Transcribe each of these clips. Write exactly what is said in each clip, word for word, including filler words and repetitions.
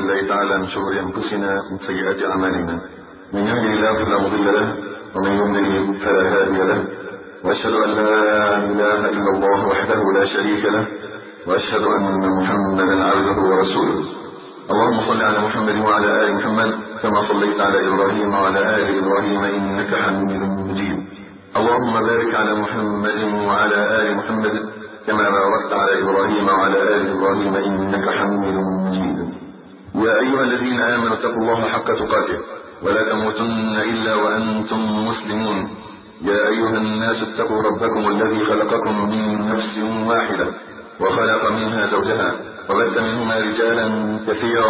بالله تعالى من شرور أنفسنا ومن سيئات أعمالنا. من يهده الله فلا مضل له ومن يضلل فلا هادي له، وأشهد أن لا إله إلا الله وحده لا شريك له، وأشهد أن محمدا عبده ورسوله. اللهم صل على محمد وعلى آل محمد كما صليت على إبراهيم وعلى آل إبراهيم إنك حميد مجيد. اللهم بارك على محمد وعلى آل محمد كما باركت على إبراهيم وعلى آل إبراهيم إنك حميد مجيد. يا أيها الذين آمنوا اتقوا الله حق تقاته ولا تموتن إلا وأنتم مسلمون. يا أيها الناس اتقوا ربكم الذي خلقكم من نفس واحدة وخلق منها زوجها وبث منهما رجالا كثيرا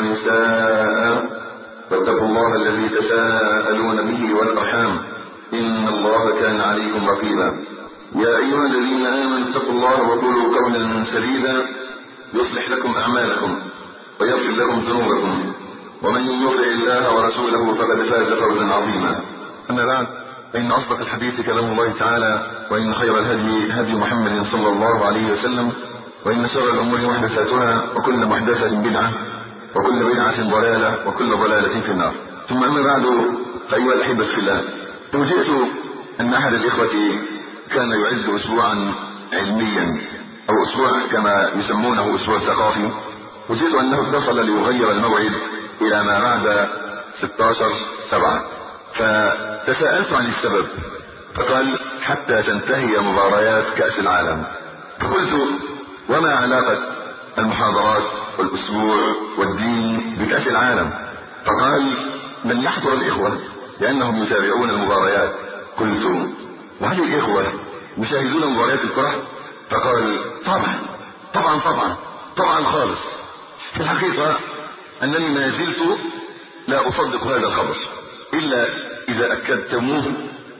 ونساء، فاتقوا الله الذي تساءلون به والأرحام إن الله كان عليكم رقيبا. يا أيها الذين آمنوا اتقوا الله وقولوا قولا سديدا يصلح لكم أعمالكم ويغفر لكم ذنوبكم، ومن يطع الله ورسوله فقد فاز فوزا عظيما. أما بعد، فإن أصدق الحديث كلام الله تعالى، وإن خير الهدي هدي محمد صلى الله عليه وسلم، وإن شر الأمور محدثاتها وكل محدثة بدعة وكل بدعة ضلالة وكل ضلالة في النار. ثم أما بعد، فأيها الأحبة في الله، فوجئت أن أحد الإخوة كان يعد أسبوعا علميا أو أسبوع كما يسمونه أسبوع ثقافي، وجدت أنه اتصل ليغير الموعد إلى ما بعد ستة عشر سبعة، فتساءلت عن السبب فقال حتى تنتهي مباريات كأس العالم. فقلت وما علاقة المحاضرات والأسبوع والدين بكأس العالم؟ فقال من يحضر الإخوة لأنهم يتابعون المباريات. قلت وهل الإخوة يشاهدون مباريات الكرة؟ فقال طبعا طبعا طبعا طبعا خالص. في الحقيقة أنني ما زلت لا أصدق هذا الخبر إلا إذا أكدتموه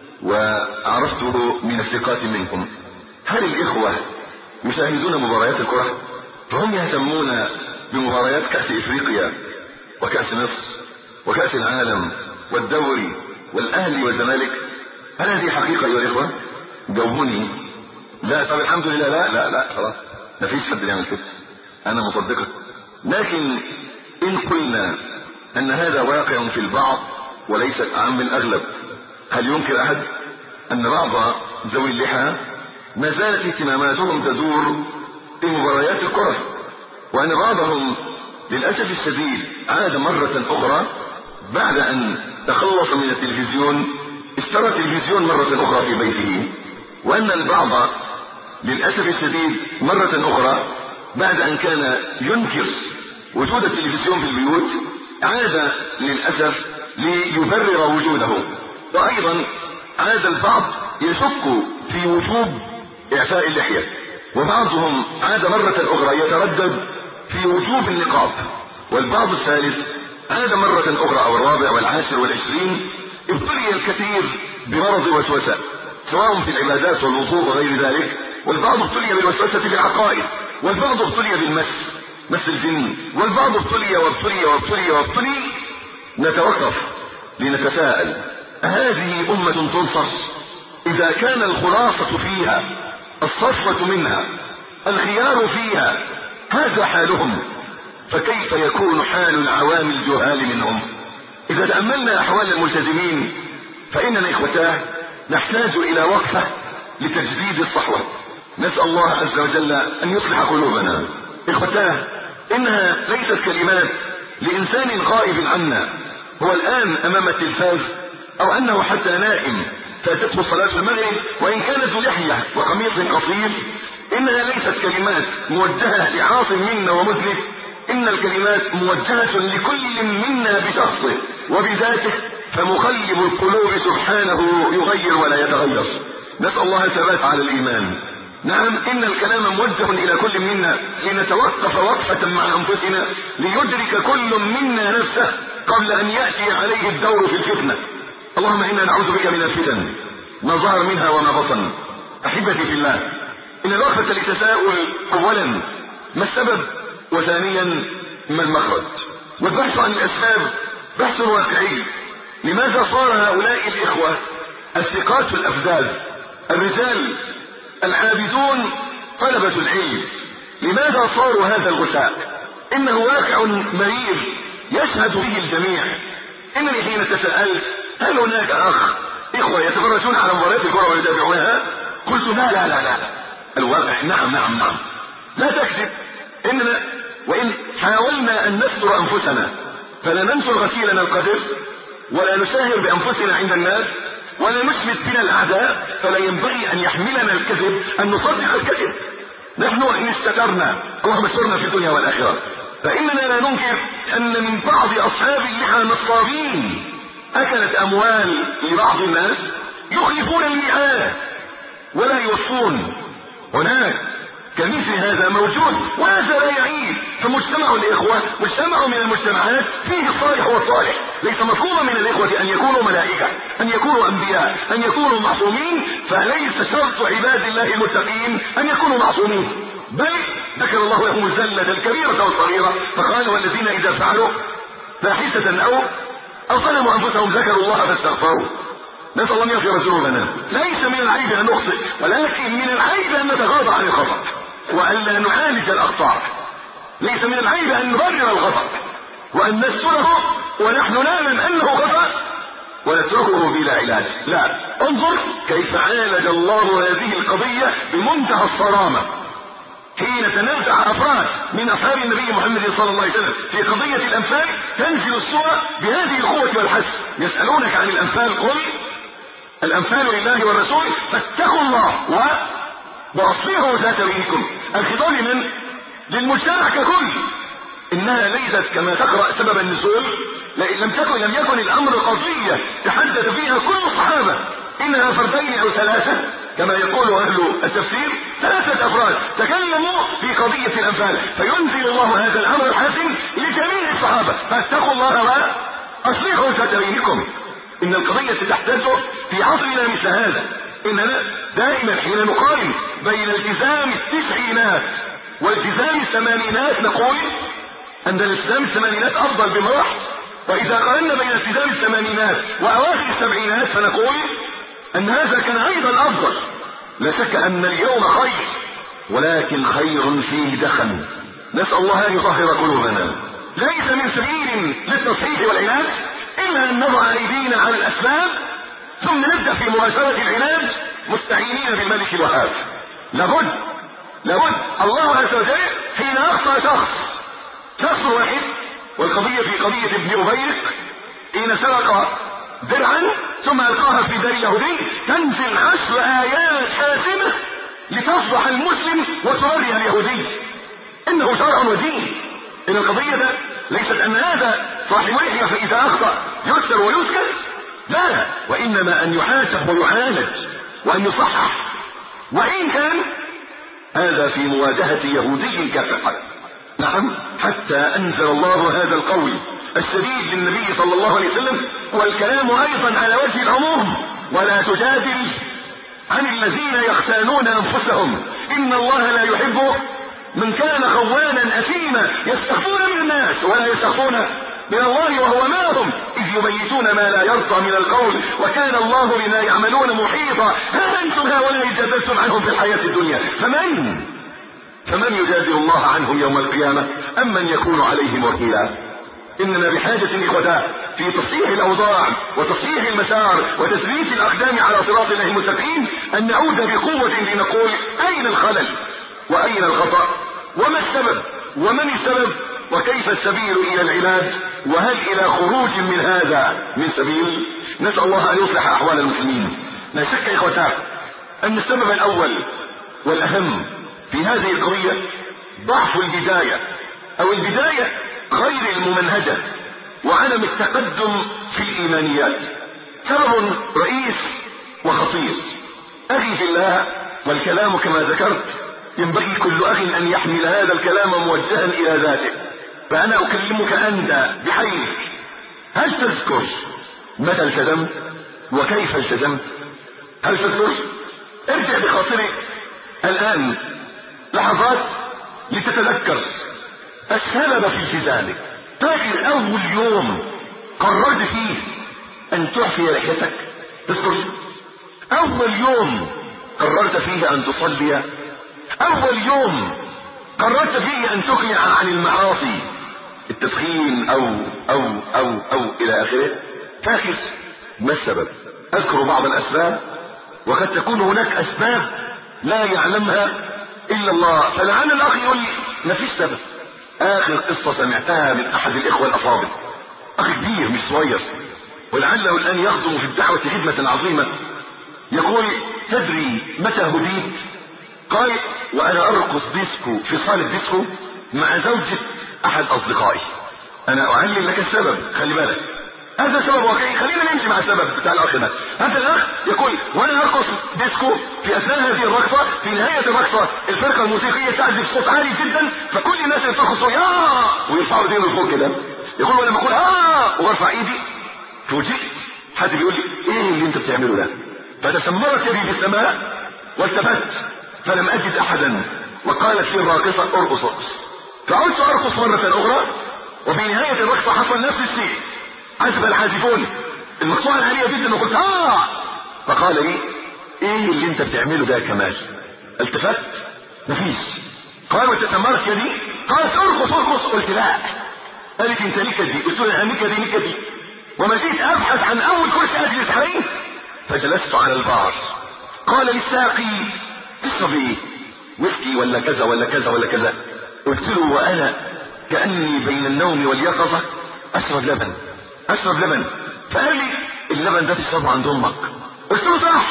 وعرفته من الثقات منكم. هل الإخوة يشاهدون مباريات الكرة؟ فهم يهتمون بمباريات كأس إفريقيا وكأس مصر وكأس العالم والدوري والأهلي والزمالك. هل هذه حقيقة أيها الإخوة؟ جاوبوني. لا طب الحمد لله. لا لا لا خلاص، ما فيش حد يعمل كده، أنا مصدقك. لكن إن قلنا أن هذا واقع في البعض وليس الأعم الأغلب، هل ينكر أحد أن بعض ذوي اللحى ما زالت اهتماماتهم تدور في مباريات الكرة، وأن بعضهم للأسف الشديد عاد مرة أخرى بعد أن تخلص من التلفزيون اشترى تلفزيون مرة أخرى في بيته، وأن البعض للأسف الشديد مرة أخرى بعد أن كان ينكر وجود التلفزيون في البيوت عاد للأسف ليبرر وجوده. وأيضا عاد البعض يشك في وجوب إعفاء اللحية، وبعضهم عاد مرة أخرى يتردد في وجوب النقاب، والبعض الثالث عاد مرة أخرى أو الرابع والعاشر والعشرين ابتلي الكثير بمرض وسوسة سواء في العبادات والوضوء وغير ذلك، والبعض ابتلي بالوسوسة في العقائد، والبعض ابتلي بالمس مس الجن، والبعض ابتلي وابتلي وابتلي وابتلي. نتوقف لنتساءل هذه أمة تنصر إذا كان الخلاصة فيها الصفوة منها الخيار فيها هذا حالهم، فكيف يكون حال العوام الجهال منهم؟ إذا تأملنا أحوال الملتزمين فإننا إخوتاه نحتاج إلى وقفة لتجديد الصحوة. نسأل الله عز وجل أن يصلح قلوبنا. إخوتاه إنها ليست كلمات لإنسان غائب عنا هو الآن أمام التلفاز، أو أنه حتى نائم فاتته صلاة المغرب وإن كانت لحية وقميص قصير. إنها ليست كلمات موجهة لعاص منا ومذنب، إن الكلمات موجهة لكل منا بشخصه وبذاته، فمقلب القلوب سبحانه يغير ولا يتغير. نسأل الله الثبات على الإيمان. نعم إن الكلام موجه إلى كل منا لنتوقف وقفة مع أنفسنا ليدرك كل منا نفسه قبل أن يأتي عليه الدور في الفتنة. اللهم إنا نعوذ بك من الفتن ما ظهر منها وما بطن. أحبتي في الله، إن الوقفة لتساؤل أولا ما السبب، وثانيا ما المخرج، والبحث عن الأسباب بحث واقعي. لماذا صار هؤلاء الإخوة الثقات الأفذاذ الرجال العابدون طلبة العلم، لماذا صاروا هذا الغثاء؟ إنه واقع مرير يشهد به الجميع. إنني حين تساءلت هل هناك أخ إخوة يتفرجون على مباريات الكرة ويتابعونها؟ قلت لا لا لا لا. الواقع نعم نعم نعم، لا تكذب. إننا وإن حاولنا أن نستر أنفسنا فلا ننشر غسيلنا القدر ولا نساهر بأنفسنا عند الناس ولا نشمت بنا الأعداء، فلا ينبغي أن يحملنا الكذب أن نصدق الكذب. نحن إن استترنا اللهم استرنا في الدنيا والآخرة، فإننا لا ننكر أن من بعض أصحاب اللحى نصابين أكلت أموال لبعض الناس يخلفون الميعاد ولا يوفون. هناك كمثل هذا موجود وهذا لا يعيب. فمجتمع الإخوة مجتمع من المجتمعات فيه الصالح والصالح. ليس مطلوبا من الإخوة أن يكونوا ملائكة، أن يكونوا أنبياء، أن يكونوا معصومين، فليس شرط عباد الله المتقين أن يكونوا معصومين، بل ذكر الله لهم الزلة الكبيرة والصغيرة فقال والذين إذا فعلوا فاحشة أو أو ظلموا أنفسهم ذكروا الله فاستغفروا. نسأل الله أن يغفر ذنوبنا. ليس من العيب أن نخطئ، ولكن من العيب أن نتغاضى عن الخطأ وأن لا نعالج الأخطاء. ليس من العيب أن نبرر الخطأ وأن نستره ونحن نعلم أنه خطأ ونتركه بلا علاج. لا، انظر كيف عالج الله هذه القضية بمنتهى الصرامة حين تنازع أفراد من أصحاب النبي محمد صلى الله عليه وسلم في قضية الأنفال. تنزل السورة بهذه القوة والحث. يسألونك عن الأنفال قل الأنفال لله والرسول فاتقوا الله و... وأصلحوا ذات بينكم. الخطاب من للمجتمع ككل. إنها ليست كما تقرأ سبب النزول، لم تكن لم يكن الأمر قضية تحدث فيها كل الصحابة إنها فردين أو ثلاثة كما يقول أهل التفسير. ثلاثة أفراد تكلموا في قضية الأنفال فينزل الله هذا الأمر الحاسم لجميع الصحابة فاتقوا الله وأصلحوا ذات بينكم. إن القضية تحتاج في عصرنا مثل هذا. إننا دائما حين نقارن بين التزام التسعينات والتزام الثمانينات نقول أن الالتزام الثمانينات أفضل بمراحل، وإذا قارنا بين التزام الثمانينات وأواخر السبعينات فنقول أن هذا كان أيضا أفضل. لا شك أن اليوم خير، ولكن خير فيه دخن. نسأل الله أن يطهر قلوبنا. ليس من سبيل للتصحيح والعلاج إلا أن نضع أيدينا على الأسباب ثم نبدأ في مباشرة العلاج مستعينين بالملك الوهاب. لابد لابد الله عز وجل حين أخطأ شخص شخص واحد، والقضية في قضية ابن أبيق حين سرق درعا ثم ألقاها في دار يهودي، تنزل عشر آيات حاسمة لتفضح المسلم وتوري اليهودي إنه شرع ودين. إن القضية ليست أن هذا صاحب لحية فإذا أخطأ يسر ويسكت، لا، وإنما أن يحاسب ويعالج وأن يصحح، وإن كان هذا في مواجهة يهودي كافر. نعم، حتى أنزل الله هذا القول الشديد للنبي صلى الله عليه وسلم، والكلام أيضا على وجه العموم: ولا تجادل عن الذين يختانون أنفسهم إن الله لا يحب من كان خوانا أثيما يستخفون من الناس ولا يستخفون من الله وهو معهم إذ يبيتون ما لا يرضى من القول وكان الله بما يعملون محيطا. ها أنتم هؤلاء جادلتم عنهم في الحياة الدنيا فمن فمن يجادل الله عنهم يوم القيامة أم من يكون عليهم وكيلا؟ إننا بحاجة إخوة في تصحيح الأوضاع وتصحيح المسار وتثبيت الأقدام على صراط الله المستقيم أن نعود بقوة لنقول أين الخلل وأين الخطأ وما السبب ومن السبب وكيف السبيل إلى العلاج وهل إلى خروج من هذا من سبيل. نسأل الله أن يصلح أحوال المسلمين. لا شك إخوتاه أن السبب الأول والأهم في هذه القضية ضعف البداية أو البداية غير الممنهجة وعدم التقدم في الإيمانيات. سبب رئيس وخطير. أخي في الله، والكلام كما ذكرت ينبغي كل أخ أن يحمل هذا الكلام موجها إلى ذاته. فأنا أكلمك أنت بحيث هل تذكر متى التزمت وكيف التزمت؟ هل تذكر؟ ارجع بخاطرك الآن لحظات لتتذكر السبب في التزامك. فاكر أول يوم قررت فيه أن تعفي لحيتك؟ تذكر؟ أول يوم قررت فيه أن تصلي؟ أول يوم قررت فيه ان تقلع عن المعاصي، التدخين او او او او الى اخره، فاكر ما السبب؟ اذكر بعض الاسباب، وقد تكون هناك اسباب لا يعلمها الا الله، فلعل الاخ يقول لي ما فيش سبب. اخر قصة سمعتها من احد الاخوة الافاضل، اخ كبير مش صغير ولعله الان يخدم في الدعوة خدمة عظيمة، يقول تدري متى هديت؟ قال وانا ارقص ديسكو في صالة ديسكو مع زوجة احد اصدقائي. انا اعلم لك السبب، خلي بالك هذا سبب واقعي، خلينا نمشي مع السبب بتاع الاخ ده. هذا الاخ يقول وانا ارقص ديسكو في اثناء هذه الرقصة، في نهاية الرقصة الفرقة الموسيقية تعزف صوت عالي جدا، فكل الناس يرقصوا يا ويرفعوا ايديهم لفوق كده. يقول ولما اقول اه وارفع ايدي فوجئت حد بيقول لي ايه اللي انت بتعمله ده؟ فتسمرت يدي في السماء والتفت فلم اجد احدا، وقالت لي الراقصة ارقص ارقص. فعدت ارقص مرة اخرى، وفي نهاية الرقصة حصل نفس الشيء، عزف العازفون المقطوعة العالية جدا، وقلت اه. فقال لي ايه اللي انت بتعمله ده يا كمال؟ التفت مفيش. قال وتسمرت يدي؟ قالت ارقص ارقص. قلت لا. قالت انت نكدي. قلت لها نكدي نكدي، وما جيت ابحث عن اول كرسي اجلس عليه، فجلست على البار. قال للساقي تشرب ايه؟ ويسكي ولا كذا ولا كذا ولا كذا؟ قلت له وانا كاني بين النوم واليقظه اشرب لبن اشرب لبن. فقال لي اللبن ده تشربه عند امك. قلت له صح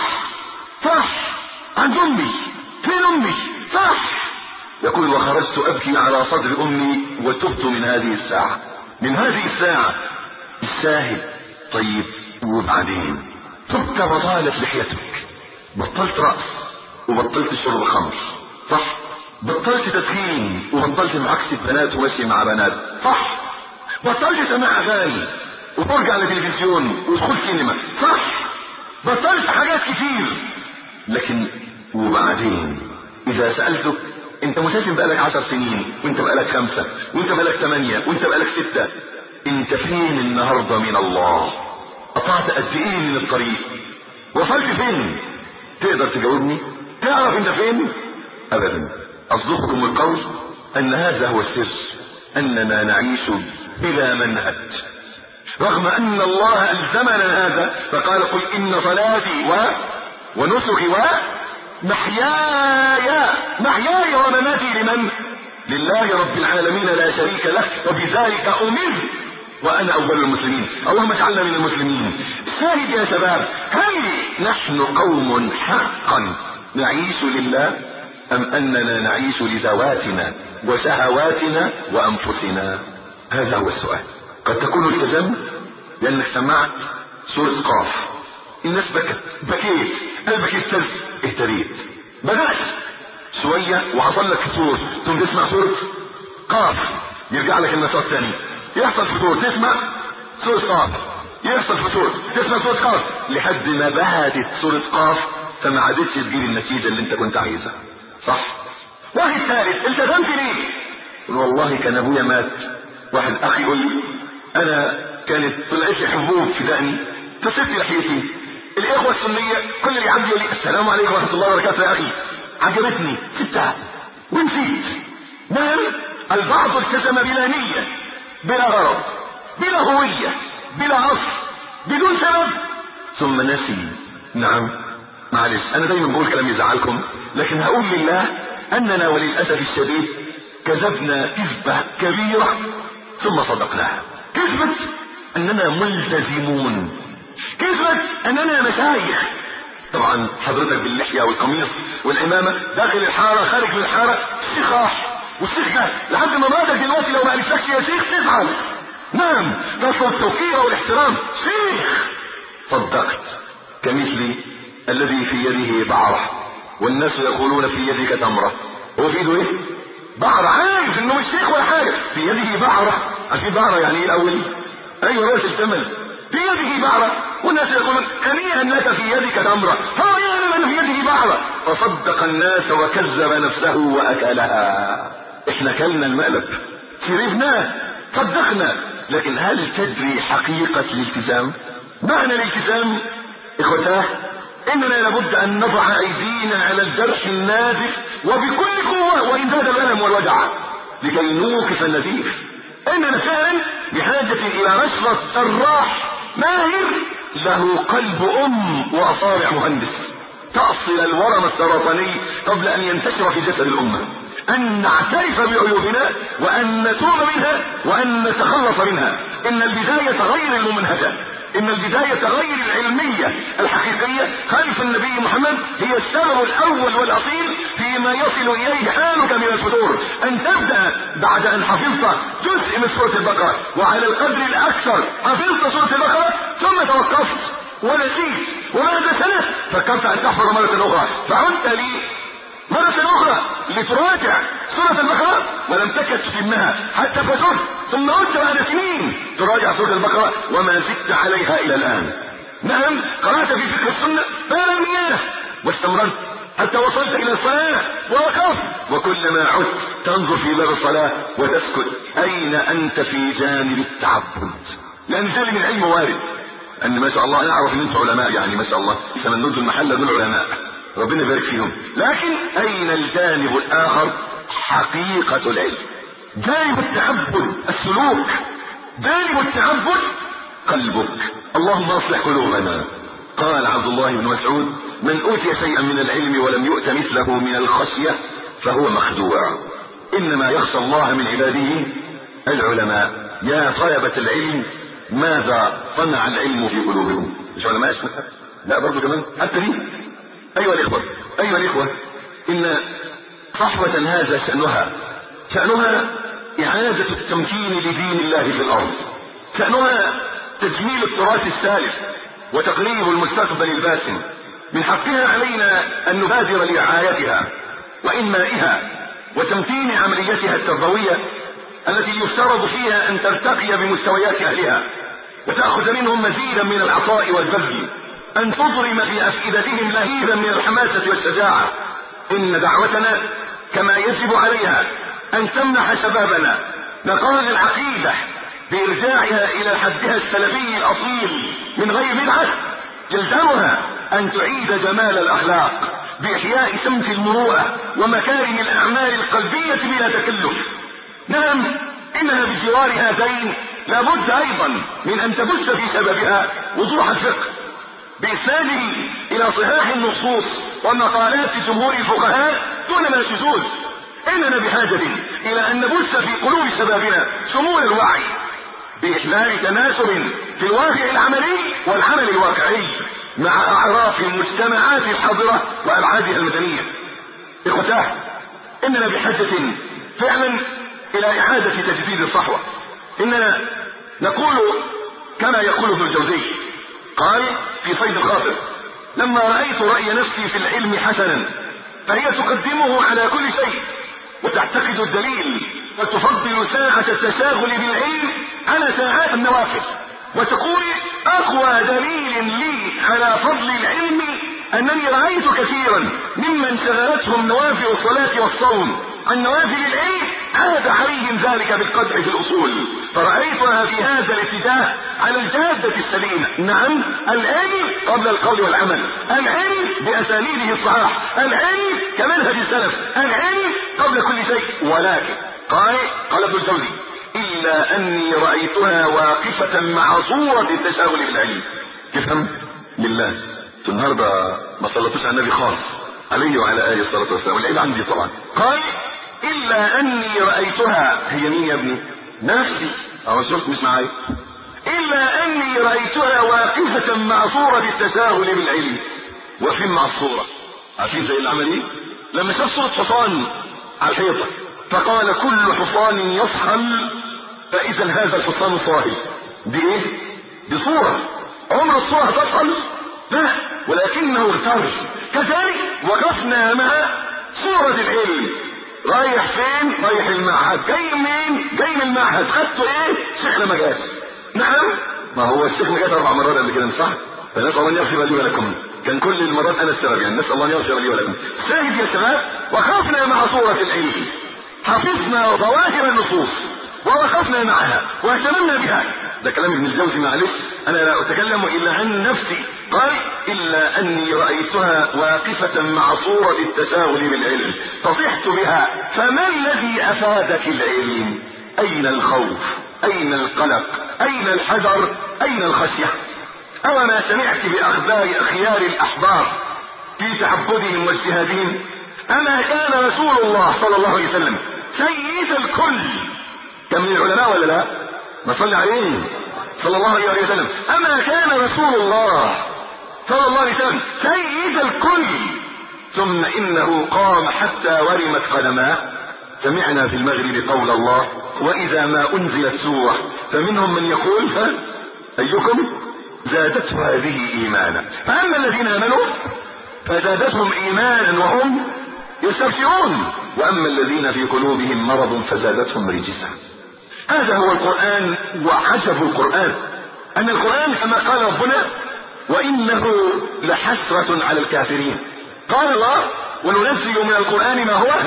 صح عند امي. فين امي؟ صح. يقول وخرجت ابكي على صدر امي وتبت من هذه الساعه. من هذه الساعه الشاهد. طيب وبعدين تبت وطالت لحيتك، بطلت رأس وبطلت شرب خمر صح، بطلت تدخين وبطلت معاكسة بنات ومشي مع بنات صح، بطلت سماع اغاني وترجع للتلفزيون وتدخل سينما صح، بطلت حاجات كتير. لكن وبعدين اذا سألتك انت مسلم بقالك عشر سنين وانت بقالك خمسة وانت بقالك ثمانية وانت بقالك ستة، انت فين النهاردة من الله؟ قطعت قد ايه من الطريق؟ وصلت فين؟ تقدر تجاوبني؟ تعرف انت فين؟ ابدا. اصدقكم القول ان هذا هو السر، اننا نعيش بلا منهج، رغم ان الله الزمنا هذا فقال قل ان صلاتي و... ونسكي ومحياي محياي ومماتي لمن؟ لله رب العالمين لا شريك له، وبذلك امرت وانا اول المسلمين. اللهم اجعلنا من المسلمين. شاهد يا شباب، هل نحن قوم حقا نعيش لله ام اننا نعيش لذواتنا وشهواتنا وانفسنا؟ هذا هو السؤال. قد تكون التزمت لانك سمعت سورة قاف، الناس بكت بكيت قلبك اهتز اهتديت، بدأت شوية وحصل لك فتور ثم تسمع سورة قاف يرجع لك النشاط تاني، يحصل فتور تسمع سورة قاف، يحصل فتور تسمع سورة قاف، لحد ما بهدت سورة قاف فما عادتش تجيب النتيجة اللي انت كنت عايزها صح. واحد ثالث التزمت ليه؟ والله كان ابويا مات. واحد اخي يقول لي انا كانت طلعت لي حبوب في دقني فسبت لحيتي، الاخوة السنية كل اللي عندي يقول لي السلام عليكم ورحمة الله وبركاته يا اخي، عجبتني سبتها ونسيت. نعم البعض التزم بلا نية بلا غرض بلا هوية بلا اصل بدون سبب ثم نسي. نعم معلش انا دايما بقول كلام يزعلكم، لكن هقول لله اننا وللاسف الشديد كذبنا كذبة كبيرة ثم صدقناها. كذبة اننا ملتزمون، كذبة اننا مشايخ. طبعا حضرتك باللحية والقميص والعمامة داخل الحارة خارج من الحارة شيخاح، والشيخ ده لحد ما ماتك دلوقتي لو ما قالتلكش يا شيخ تزعل. نعم تصل التوقير والاحترام شيخ. صدقت كمثل الذي في يده بعرة والناس يقولون في يدك تمرة، هو في يده ايه؟ بعرة، عارف انه مش شيخ ولا حاجة، في يده بعرة. عارفين بعرة يعني ايه الاول؟ ايوه راس الجمل في يده بعرة، والناس يقولون هنيئا لك في يدك تمرة، هو يعلم ان في يده بعرة. فصدق الناس وكذب نفسه واكلها. احنا كلنا المقلب شربناه صدقنا. لكن هل تدري حقيقة الالتزام؟ معنى الالتزام اخوتاه اننا لابد ان نضع ايدينا على الجرح النازف وبكل قوة وإن زاد الألم والوجع لكي نوقف النزيف. إننا فعلا بحاجة إلى رشفة جراح ماهر له قلب أم وأصابع مهندس تأصل الورم السرطاني قبل أن ينتشر في جسد الأمة. أن نعترف بعيوبنا وأن نتوب منها وأن نتخلص منها. إن البداية غير الممنهجة، إن البداية غير العلمية الحقيقية خلف النبي محمد هي السبب الأول والأصيل فيما يصل إليه حالك من الفتور. أن تبدأ بعد أن حفظت جزء من سورة البقرة وعلى القدر الأكثر حفظت سورة البقرة ثم توقفت ونسيت وبعد سنة فكرت أن تحفظ مرة أخرى فعدت لي مرة أخرى لتراجع سورة البقرة ولم تكد تتمها حتى فترت ثم عدت بعد سنين تراجع سورة البقرة وما زدت عليها إلى الآن. نعم قرأت في فقه السنة فلم ياله واستمرت حتى وصلت إلى الصلاة ووقفت وكلما عدت تنظر في باب الصلاة وتسكت. أين أنت في جانب التعبد؟ لأن جانب العلم وارد أن ما شاء الله نعرف أن أنت علماء يعني ما شاء الله سمنود المحل دول علماء ربنا يبارك فيهم، لكن أين الجانب الآخر؟ حقيقة العلم، جانب التعبد السلوك، جانب التعبد قلبك. اللهم اصلح قلوبنا. قال عبد الله بن مسعود من أوتي شيئا من العلم ولم يؤت مثله من الخشية فهو مخدوع. إنما يخشى الله من عباده العلماء. يا طلبة العلم ماذا صنع العلم في قلوبهم؟ مش علماء اسمه لا برضو كمان حتى دي. أيها الإخوة أيها الإخوة إن صحوة هذا شأنها شأنها إعادة التمكين لدين الله في الأرض، شأنها تجميل التراث السالف وتقريب المستقبل الباسم. من حقها علينا أن نبادر لرعايتها وإنمائها وتمكين عمليتها التربوية التي يفترض فيها أن ترتقي بمستويات أهلها وتأخذ منهم مزيدا من العطاء والبذل، أن تضرم في أفئدتهم لهيبا من الحماسة والشجاعة. إن دعوتنا كما يجب عليها أن تمنح شبابنا نقاء العقيدة بإرجاعها إلى حدها السلفي الأصيل من غير بدعة، يلزمها أن تعيد جمال الأخلاق بإحياء سمت المروءة ومكارم الأعمال القلبية بلا تكلف. نعم إنها بجوار هذين لابد أيضا من أن تبث في شبابها وضوح الفقه بإسناده إلى صحاح النصوص ومقالات جمهور الفقهاء دون ما شذوذ. إننا بحاجة إلى أن نبث في قلوب شبابنا شمول الوعي بإحلال تناسب في الواقع العملي والعمل الواقعي مع أعراف المجتمعات الحاضرة وأبعادها المدنية. إخوتاه إننا بحاجة فعلا إلى إعادة تجديد الصحوة. إننا نقول كما يقول ابن الجوزي قال في صيد الخاطر لما رأيت رأي نفسي في العلم حسنا فهي تقدمه على كل شيء وتعتقد الدليل وتفضل ساعة التشاغل بالعلم على ساعات النوافل، وتقول أقوى دليل لي على فضل العلم أنني رأيت كثيرا ممن شغلتهم نوافل الصلاة والصوم عن نوافل العلم عاد عليهم ذلك بالقدح في الأصول، فرأيتها في هذا الاتجاه على الجادة السليمة. نعم العلم قبل القول والعمل، العلم بأساليبه الصحاح، العلم كمنهج السلف، العلم قبل كل شيء. ولكن قال قال ابن الجوزي إلا أني رأيتها واقفة مع صورة التشاغل بالعلم. تفهم لله النهارده ما صلتوش على النبي خالص عليه وعلى آله الصلاة والسلام، والعيب عندي طبعا. قال إلا أني رأيتها، هي مين يا ابني؟ نفسي أو شفت مش معايا. إلا أني رأيتها واقفة مع صورة التشاغل بالعلم. وفين مع الصورة؟ عارفين زي العملية لما شاف صورة حصان على الحيطة فقال كل حصان يصحل فإذا هذا الحصان صاهي. دي ايه؟ دي صورة. عمر الصورة تصحل؟ لا، ولكنه اغتر. كذلك وقفنا مع صورة العلم. رايح فين؟ رايح المعهد. جاي منين؟ جاي من المعهد. خدته ايه؟ شيخنا ما جاش. نعم ما هو الشيخ ما جاش اربع مرات قبل كده صح؟ فنسأل الله ان يغفر لي ولكم. كان كل المرات انا السبب يعني، نسأل الله ان يغفر لي ولكم. شاهد يا شباب، وقفنا مع صورة العلم، حفظنا ظواهر النصوص ووقفنا معها واهتممنا بها. ده كلام ابن الجوزي، معلش انا لا اتكلم الا عن نفسي. قال الا اني رأيتها واقفة مع صورة التساؤل بالعلم فصحت بها. فما الذي افادك العلم؟ اين الخوف؟ اين القلق؟ اين الحذر؟ اين الخشية؟ اوما سمعت باخبار اخيار الاحبار في تعبدهم واجتهادهم؟ اما كان رسول الله صلى الله عليه وسلم سيد الكل كم من العلماء ولا لا؟ ما صلى عليه صلى الله عليه وسلم. اما كان رسول الله صلى الله عليه وسلم سيد الكل ثم انه قام حتى ورمت قدماه. سمعنا في المغرب قول الله واذا ما انزلت سورة فمنهم من يقول ها ايكم زادته هذه ايمانا. فاما الذين امنوا فزادتهم ايمانا وهم يستبشرون، واما الذين في قلوبهم مرض فزادتهم رجسا. هذا هو القرآن. وعجب القرآن ان القرآن كما قال ربنا وانه لحسرة على الكافرين. قال الله وننزل من القرآن ما هو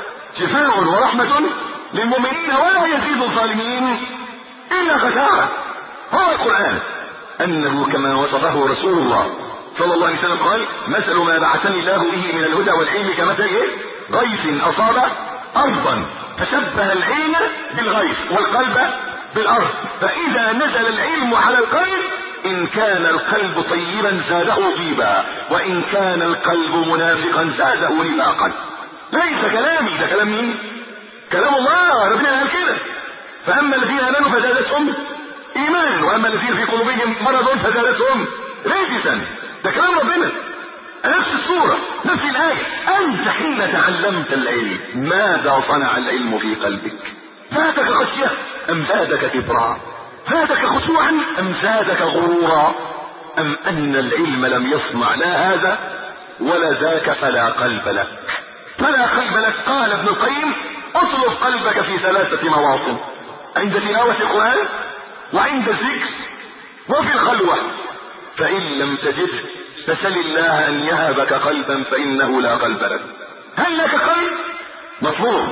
شفاء ورحمة للمؤمنين ولا يزيد الظالمين الا خسارة. هو القرآن انه كما وصفه رسول الله صلى الله عليه وسلم قال مثل ما بعثني الله به من الهدى والعلم كمثل غيث اصاب ارضا فشبه العين بالغيث والقلب بالارض، فاذا نزل العلم على القلب ان كان القلب طيبا زاده طيبا وان كان القلب منافقا زاده نفاقا. ليس كلامي، ده كلام مين؟ كلام الله. ربنا قال كده فاما الذين امنوا فزادتهم ايمانا واما الذين في قلوبهم مرض فزادتهم رجسا. ده كلام ربنا نفس الصورة نفس الآية. أنت حين تعلمت العلم ماذا صنع العلم في قلبك؟ زادك خشية أم زادك كبرا؟ زادك خشوعا أم زادك غرورا؟ أم أن العلم لم يصنع لا هذا ولا ذاك فلا قلب لك؟ فلا قلب لك. قال ابن القيم اطلب قلبك في ثلاثة مواطن: عند تلاوة القرآن وعند الذكر وفي الخلوة، فإن لم تجده فسل الله أن يهبك قلبا فإنه لا قلب لك. هل لك قلب؟ مطلوب.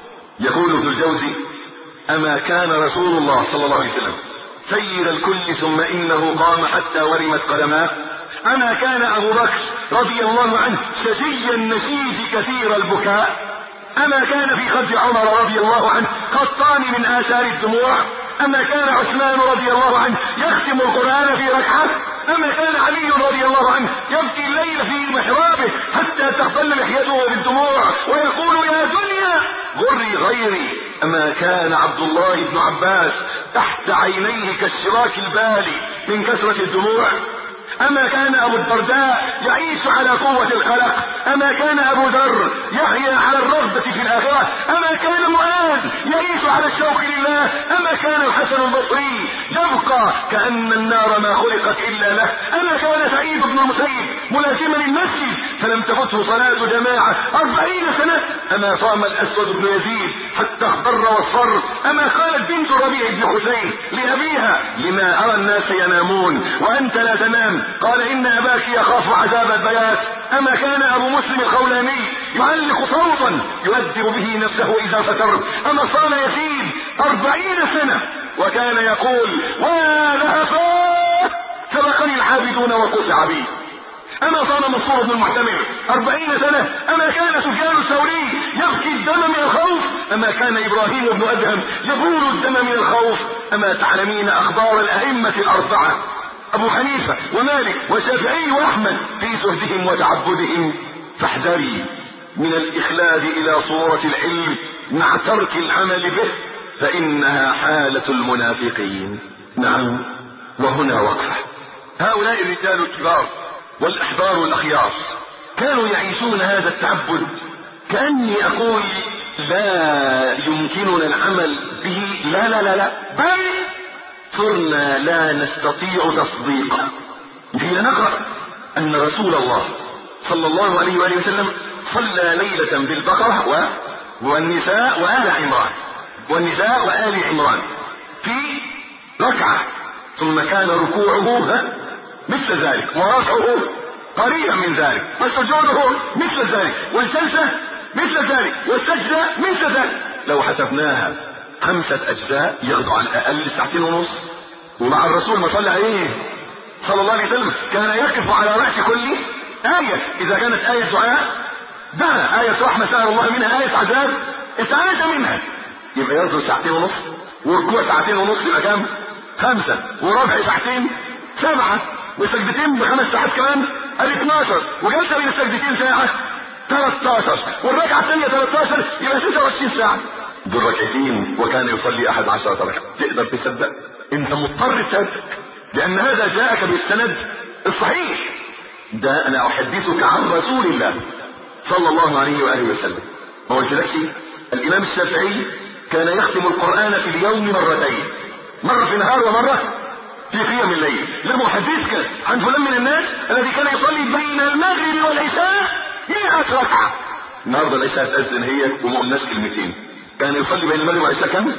يقول ابن الجوزي أما كان رسول الله صلى الله عليه وسلم سيد الكل ثم إنه قام حتى ورمت قدماه؟ أما كان أبو بكر رضي الله عنه شجي النشيد كثير البكاء؟ أما كان في خد عمر رضي الله عنه خطان من آثار الدموع؟ أما كان عثمان رضي الله عنه يختم القرآن في ركعة؟ أما كان علي رضي الله عنه يبكي الليل في محرابه حتى تختل لحيته بالدموع ويقول يا دنيا غري غيري؟ أما كان عبد الله بن عباس تحت عينيه كالشراك البالي من كثرة الدموع؟ أما كان أبو الدرداء يعيش على قوة القلق؟ أما كان أبو ذر يحيا على الرغبة في الآخرة؟ أما كان معاذ يعيش على الشوق لله؟ أما كان الحسن البصري يبقى كأن النار ما خلقت إلا له؟ أما كان سعيد بن المسيب ملازما للمسجد فلم تفته صلاة جماعة أربعين سنة؟ أما صام الأسود بن يزيد حتى اخضر واصفر؟ أما قالت بنت ربيع بن حسين لأبيها لما أرى الناس ينامون وأنت لا تنام؟ قال إن أباك يخاف عذاب البيات. أما كان أبو مسلم الخولاني يعلق صوتا يؤدب به نفسه إذا فتر؟ أما صام يزيد أربعين سنة وكان يقول ولهفات سبقني العابدون وقطع بي؟ أما صام منصور بن المعتمر أربعين سنة؟ أما كان سفيان الثوري يبكي الدم من الخوف؟ أما كان إبراهيم بن أدهم يبول الدم من الخوف؟ أما تعلمين أخبار الأئمة الأربعة أبو حنيفة ومالك وشافعي وأحمد في زهدهم وتعبدهم؟ فاحذري من الإخلاد إلى صورة العلم مع ترك العمل به فإنها حالة المنافقين. نعم، وهنا وقفة. هؤلاء الرجال الكبار والأحبار الأخيار كانوا يعيشون هذا التعبد كأني أقول لا يمكننا العمل به، لا لا لا لا بل صرنا لا نستطيع تصديقه. فينا نقرأ أن رسول الله صلى الله عليه وآله وسلم صلى ليلة بالبقرة و... والنساء وآل عمران والنساء وآل عمران في ركعة، ثم كان ركوعه مثل ذلك ورفعه قريبا من ذلك وسجوده مثل ذلك والجلسة مثل ذلك والسجدة مثل ذلك. لو حسبناها خمسة اجزاء ياخدوا على الاقل ساعتين ونص. ومع الرسول ما صلى عليه صلى الله عليه وسلم كان يقف على رأس كل آية، اذا كانت آية دعاء دعا، آية رحمة سأل الله منها، آية عذاب استعاذ منها، يبقى ياخدوا ساعتين ونص. وركوع ساعتين ونص يبقى كام؟ خمسة. وربع ساعتين سبعة. وسجدتين بخمس ساعات كمان ادي اتناشر. وجلسة بين السجدتين ساعة تلتاشر. والركعة الثانية تلتاشر يبقى ستة وعشرين ساعة. دول ركعتين وكان يصلي احد عشرة ركعة. تقدر تصدق؟ انت مضطر تصدق لان هذا جاءك بالسند الصحيح. ده انا احدثك عن رسول الله صلى الله عليه وآله وسلم. ما قلتلكش الامام الشافعي كان يختم القرآن في اليوم مرتين، مرة في النهار ومرة في قيام الليل. لما احدثك عن فلان من الناس الذي كان يصلي بين المغرب والعشاء مئة ركعة. النهارده العشاء تأذن هي وما قلناش كلمتين. كان يصلي بين المغرب والعشاء كم؟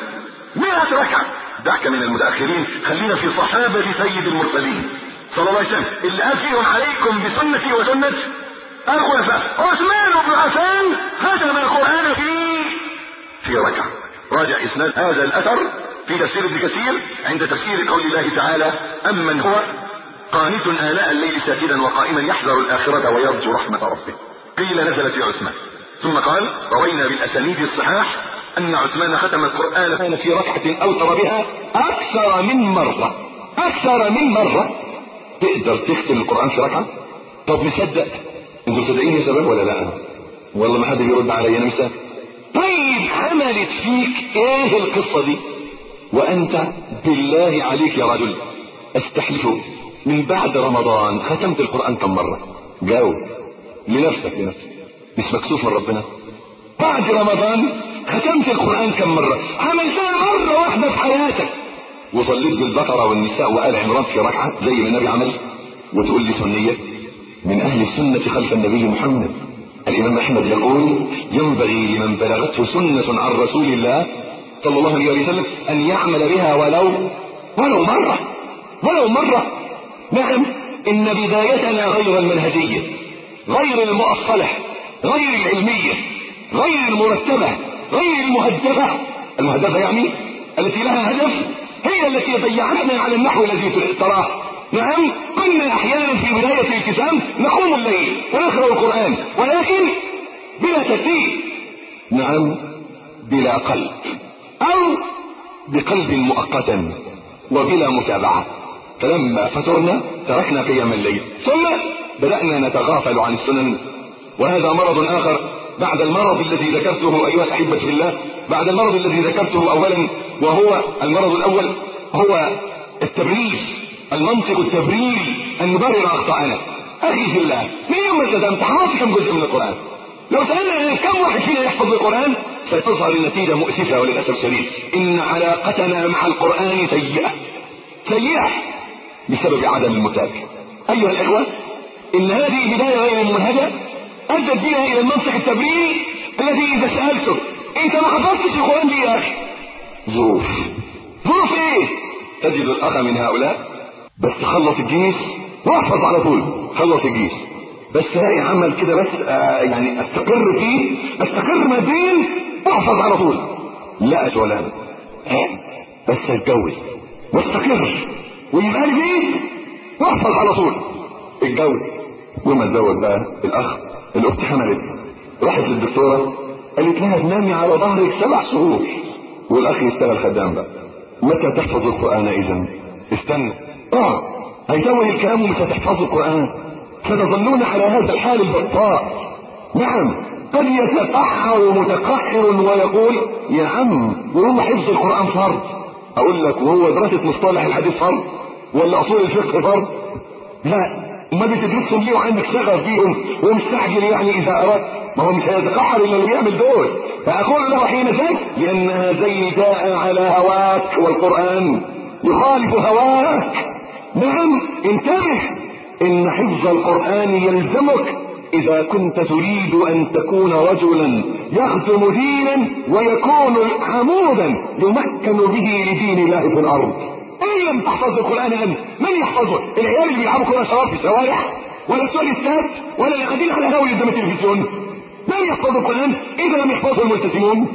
مئة ركعة. دعك من المتأخرين، خلينا في صحابة سيد المرسلين صلى الله عليه وسلم اللي قال فيهم عليكم بسنتي وسنة الخلفاء. عثمان بن عفان ختم القرآن في في ركعة. راجع اسناد هذا الاثر في تفسير ابن كثير عند تفسير قول الله تعالى امن هو قانت آناء الليل ساجدا وقائما يحذر الآخرة ويرجو رحمة ربه. قيل نزلت في عثمان. ثم قال روينا بالاسانيد الصحاح ان عثمان ختم القرآن كان في ركعة اوتر بها اكثر من مرة. اكثر من مرة. تقدر تختم القرآن في ركعة؟ طب نصدق؟ انتوا صدقين يا شباب ولا لا؟ والله ما حد بيرد عليا، انا مش طيب عملت فيك ايه القصة دي وانت بالله عليك يا رجل استحلف من بعد رمضان ختمت القرآن كم مرة؟ جاوب لنفسك لنفسك، مش مكسوف من ربنا. بعد رمضان ختمت القرآن كم مرة؟ عملتها مرة واحدة في حياتك وصليت بالبقرة والنساء وآل عمران في ركعة زي ما النبي عمل وتقول لي سنية؟ من اهل السنة خلف النبي محمد. الامام احمد يقول ينبغي لمن بلغته سنة عن رسول الله صلى الله عليه وسلم ان يعمل بها ولو ولو مرة ولو مرة. نعم ان بدايتنا غير المنهجية، غير المؤصلة، غير العلمية، غير المرتبة، غير المهدفة. المهدفة يعني التي لها هدف هي التي ضيعتنا على النحو الذي تراه. نعم كنا احيانا في بداية الالتزام نقوم الليل ونقرأ القرآن ولكن بلا ترتيب. نعم بلا قلب او بقلب مؤقتا وبلا متابعة. فلما فترنا تركنا قيام الليل ثم بدأنا نتغافل عن السنن. وهذا مرض اخر بعد المرض الذي ذكرته ايها الاحبة في الله. بعد المرض الذي ذكرته اولا وهو المرض الاول هو التبرير، المنطق التبريري ان نبرر اخطائنا. اخي في الله من يوم ما التزمت حفظت كم جزء من القرآن؟ لو سألنا كم واحد فينا يحفظ القرآن ستظهر النتيجة مؤسفة وللأسف الشديد. ان علاقتنا مع القرآن سيئة سيئة بسبب عدم المتابعة. ايها الاخوة ان هذه بداية غير منهجة ادت بنا الى المنطق التبريري الذي اذا سألته انت ما حفظتش القرآن ليه يا اخي؟ ظروف. ظروف ايه؟ تجد الاخ من هؤلاء بس خلص الجيش واحفظ على طول، خلص الجيش بس هاي عمل كده بس آه يعني استقر فيه، استقر ماديا واحفظ على طول. لا ولا بس اتجوز واستقر ويبقى لي بيت واحفظ على طول. اتجوز وما اتزوج بقى الاخ الاخت حملت راحت للدكتوره قالت لها تنامي على ظهرك سبع شهور والاخ يشتغل خدام بقى. متى تحفظ القرآن اذا؟ استنى اه هيسوي الكلام ومش هتحفظوا القرآن. فتظلون على هذا الحال البطاء. نعم قد يتقحر متقحر ويقول يا عم والله حفظ القرآن فرض. اقول لك وهو دراسة مصطلح الحديث فرض ولا اصول الفقه فرض؟ لا ما بتدرسهم ليه وعندك شغف فيهم ومستعجل يعني اذا اردت؟ ما هو مش هيتقحر الا اللي بيعمل دول. فاقول له حين ذاك لانها زي جاء على هواك والقرآن يخالف هواك. نعم انتبه ان حفظ القرآن يلزمك اذا كنت تريد ان تكون رجلا يخدم دينا ويكون عمودا يمكن به لدين الله في الارض. ان لم تحفظ القرآن انت من يحفظه؟ العيال اللي بيلعبوا كرة شراب في الشوارع ولا بتوع الاستاد ولا اللي قاعدين على هوا قدام التلفزيون؟ من يحفظ القرآن اذا لم يحفظه الملتزمون؟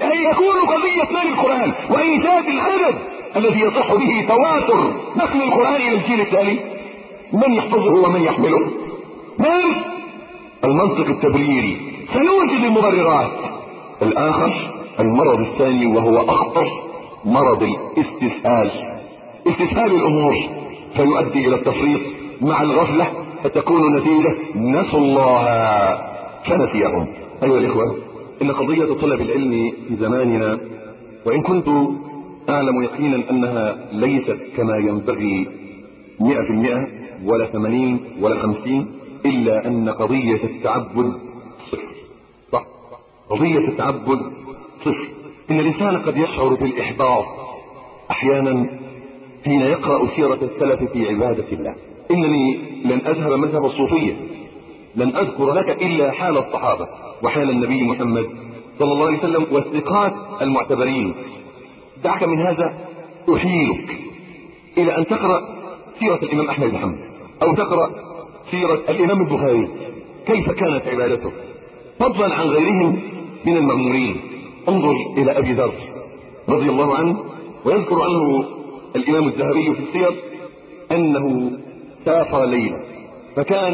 أن يكون قضية نقل القرآن وإيجاد العدد الذي يصح به تواتر نقل القرآن إلى الجيل التالي. من يحفظه ومن يحمله؟ من؟ المنطق التبريري، سنوجد المبررات. الآخر المرض الثاني وهو أخطر، مرض الاستسهال، استسهال الأمور فيؤدي إلى التفريط مع الغفلة، فتكون نتيجة نسوا الله فنسيهم. أيها الإخوة، إن قضية طلب العلم في زماننا، وإن كنت أعلم يقينا أنها ليست كما ينبغي مئة في المئة ولا ثمانين ولا خمسين، إلا أن قضية التعبد صفر. صح، قضية التعبد صفر. إن الإنسان قد يشعر بالإحباط أحيانا حين يقرأ سيرة السلف في عبادة الله. إنني لن أذهب مذهب الصوفية، لن أذكر لك إلا حال الصحابة وحال النبي محمد صلى الله عليه وسلم والثقات المعتبرين. دعك من هذا، أحيلك إلى أن تقرأ سيرة الإمام أحمد بن حنبل، أو تقرأ سيرة الإمام البخاري كيف كانت عبادته، فضلا عن غيرهم من المأمورين. انظر إلى أبي ذر رضي الله عنه، ويذكر عنه الإمام الذهبي في السير أنه سافر ليلا فكان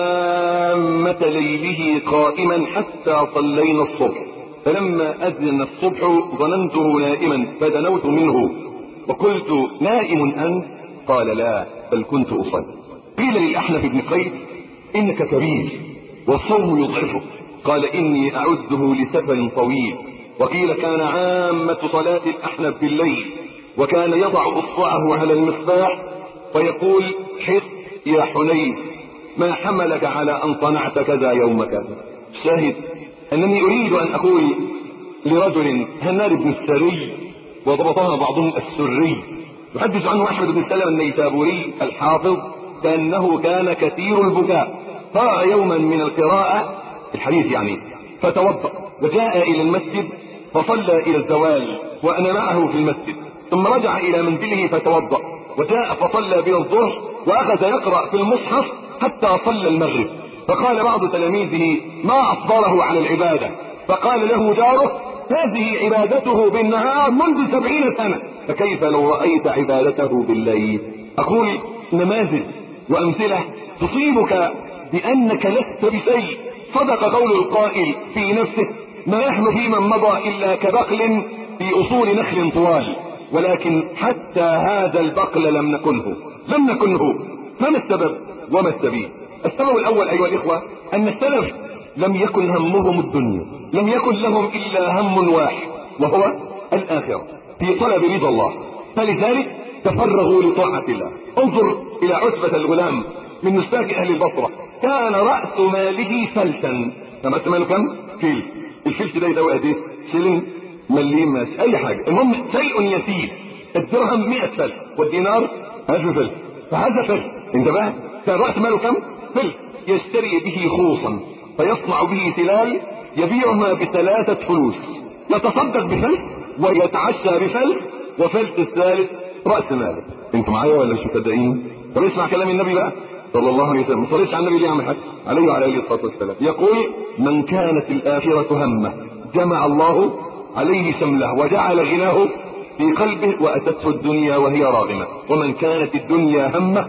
عامة ليله قائما حتى صلينا الصبح، فلما أذن الصبح ظننته نائما فدنوت منه وقلت: نائم أنت؟ قال: لا، بل كنت أصلي. قيل للأحنف بن قيس: إنك كبير والصوم يضعفك. قال: إني أعده لسفر طويل. وقيل كان عامة صلاة الأحنف بالليل، وكان يضع إصبعه على المصباح ويقول: حس يا حنين، ما حملك على أن صنعت كذا يوم كذا. شاهد أنني أريد أن أقول لرجل هنار بن السري، وضبطها بعضهم السري، يحدث عنه أحمد بن سلمة النيسابوري الحافظ كأنه كان كثير البكاء، قرأ يوما من القراءة الحديث يعني، فتوضأ وجاء إلى المسجد فصلى إلى الزوال وأنا معه في المسجد، ثم رجع إلى منزله فتوضأ وجاء فصلى بنا الظهر، وأخذ يقرأ في المصحف حتى صلى المغرب. فقال بعض تلاميذه: ما أصبره على العبادة؟ فقال له جاره: هذه عبادته بالنهار منذ سبعين سنة، فكيف لو رأيت عبادته بالليل؟ أقول نماذج وأمثلة تصيبك بأنك لست بشيء. صدق قول القائل في نفسه: ما نحن في من مضى إلا كبقل في أصول نخل طوال، ولكن حتى هذا البقل لم نكنه لم نكنه فما السبب وما السبيل؟ السبب الأول أيها الإخوة أن السلف لم يكن همهم الدنيا، لم يكن لهم إلا هم واحد وهو الآخرة في طلب رضا الله، فلذلك تفرغوا لطاعة الله. انظر إلى عتبة الغلام من نساك أهل البصرة، كان رأس ماله فلسا. رأس ماله كم؟ فيل. الفلس ده يساوي قد ايه؟ شيلين، مليم، ماشي، أي حاجة، المهم شيء يسير. الدرهم مئة فلس والدينار ألف فلس، فهذا فلس. انت بقى كان رأس ماله كم؟ فلس. يشتري به خوصا فيصنع به سلال يبيعها بثلاثة فلوس، يتصدق بفلس ويتعشى بفلس، وفلس الثالث رأس ماله. انتوا معايا ولا مش مصدقين؟ طب اسمع كلام النبي بقى صلى الله عليه وسلم. ما صليتش على النبي ليه يا عم الحاج؟ عليه وعلى اله الصلاه والسلام. يقول: من كانت الآخرة همه جمع الله عليه شمله وجعل غناه في قلبه وأتته الدنيا وهي راغمة، ومن كانت الدنيا همه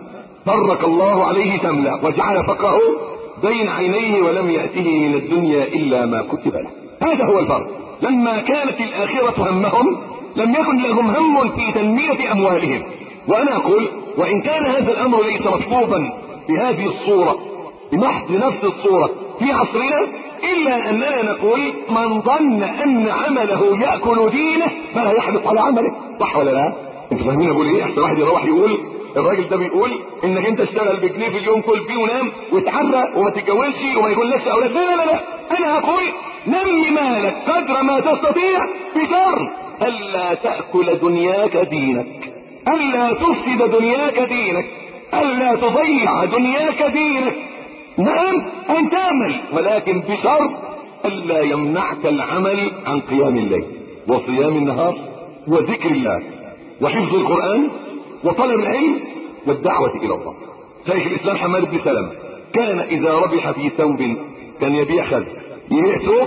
فرق الله عليه شمله وجعل فقره بين عينيه ولم يأته من الدنيا إلا ما كتب له. هذا هو الفرق. لما كانت الآخرة همهم لم يكن لهم هم في تنمية أموالهم. وأنا أقول وإن كان هذا الأمر ليس مطلوبا في هذه الصورة بمحض نفس الصورة في عصرنا، إلا أننا نقول من ظن أن عمله يأكل دينه فلا يحرص على عمله. صح ولا لا؟ انتوا فاهمين أقول إيه؟ أحسن واحد يروح يقول الراجل ده بيقول إنك أنت اشتغل بجنيه في اليوم، كل فيه ونام واتعرى وما تتجوزش وما يكون لك أولاد. لا لا لا، أنا أقول نمي مالك قدر ما تستطيع بشرط ألا تأكل دنياك دينك، ألا تفسد دنياك دينك، ألا تضيع دنياك دينك. نعم أن تعمل، ولكن بشرط ألا يمنعك العمل عن قيام الليل وصيام النهار وذكر الله وحفظ القرآن وطلب العلم والدعوة إلى الله. شيخ الإسلام حماد بن سلمة كان إذا ربح في ثوب كان يبيع خز، يبيع ثوب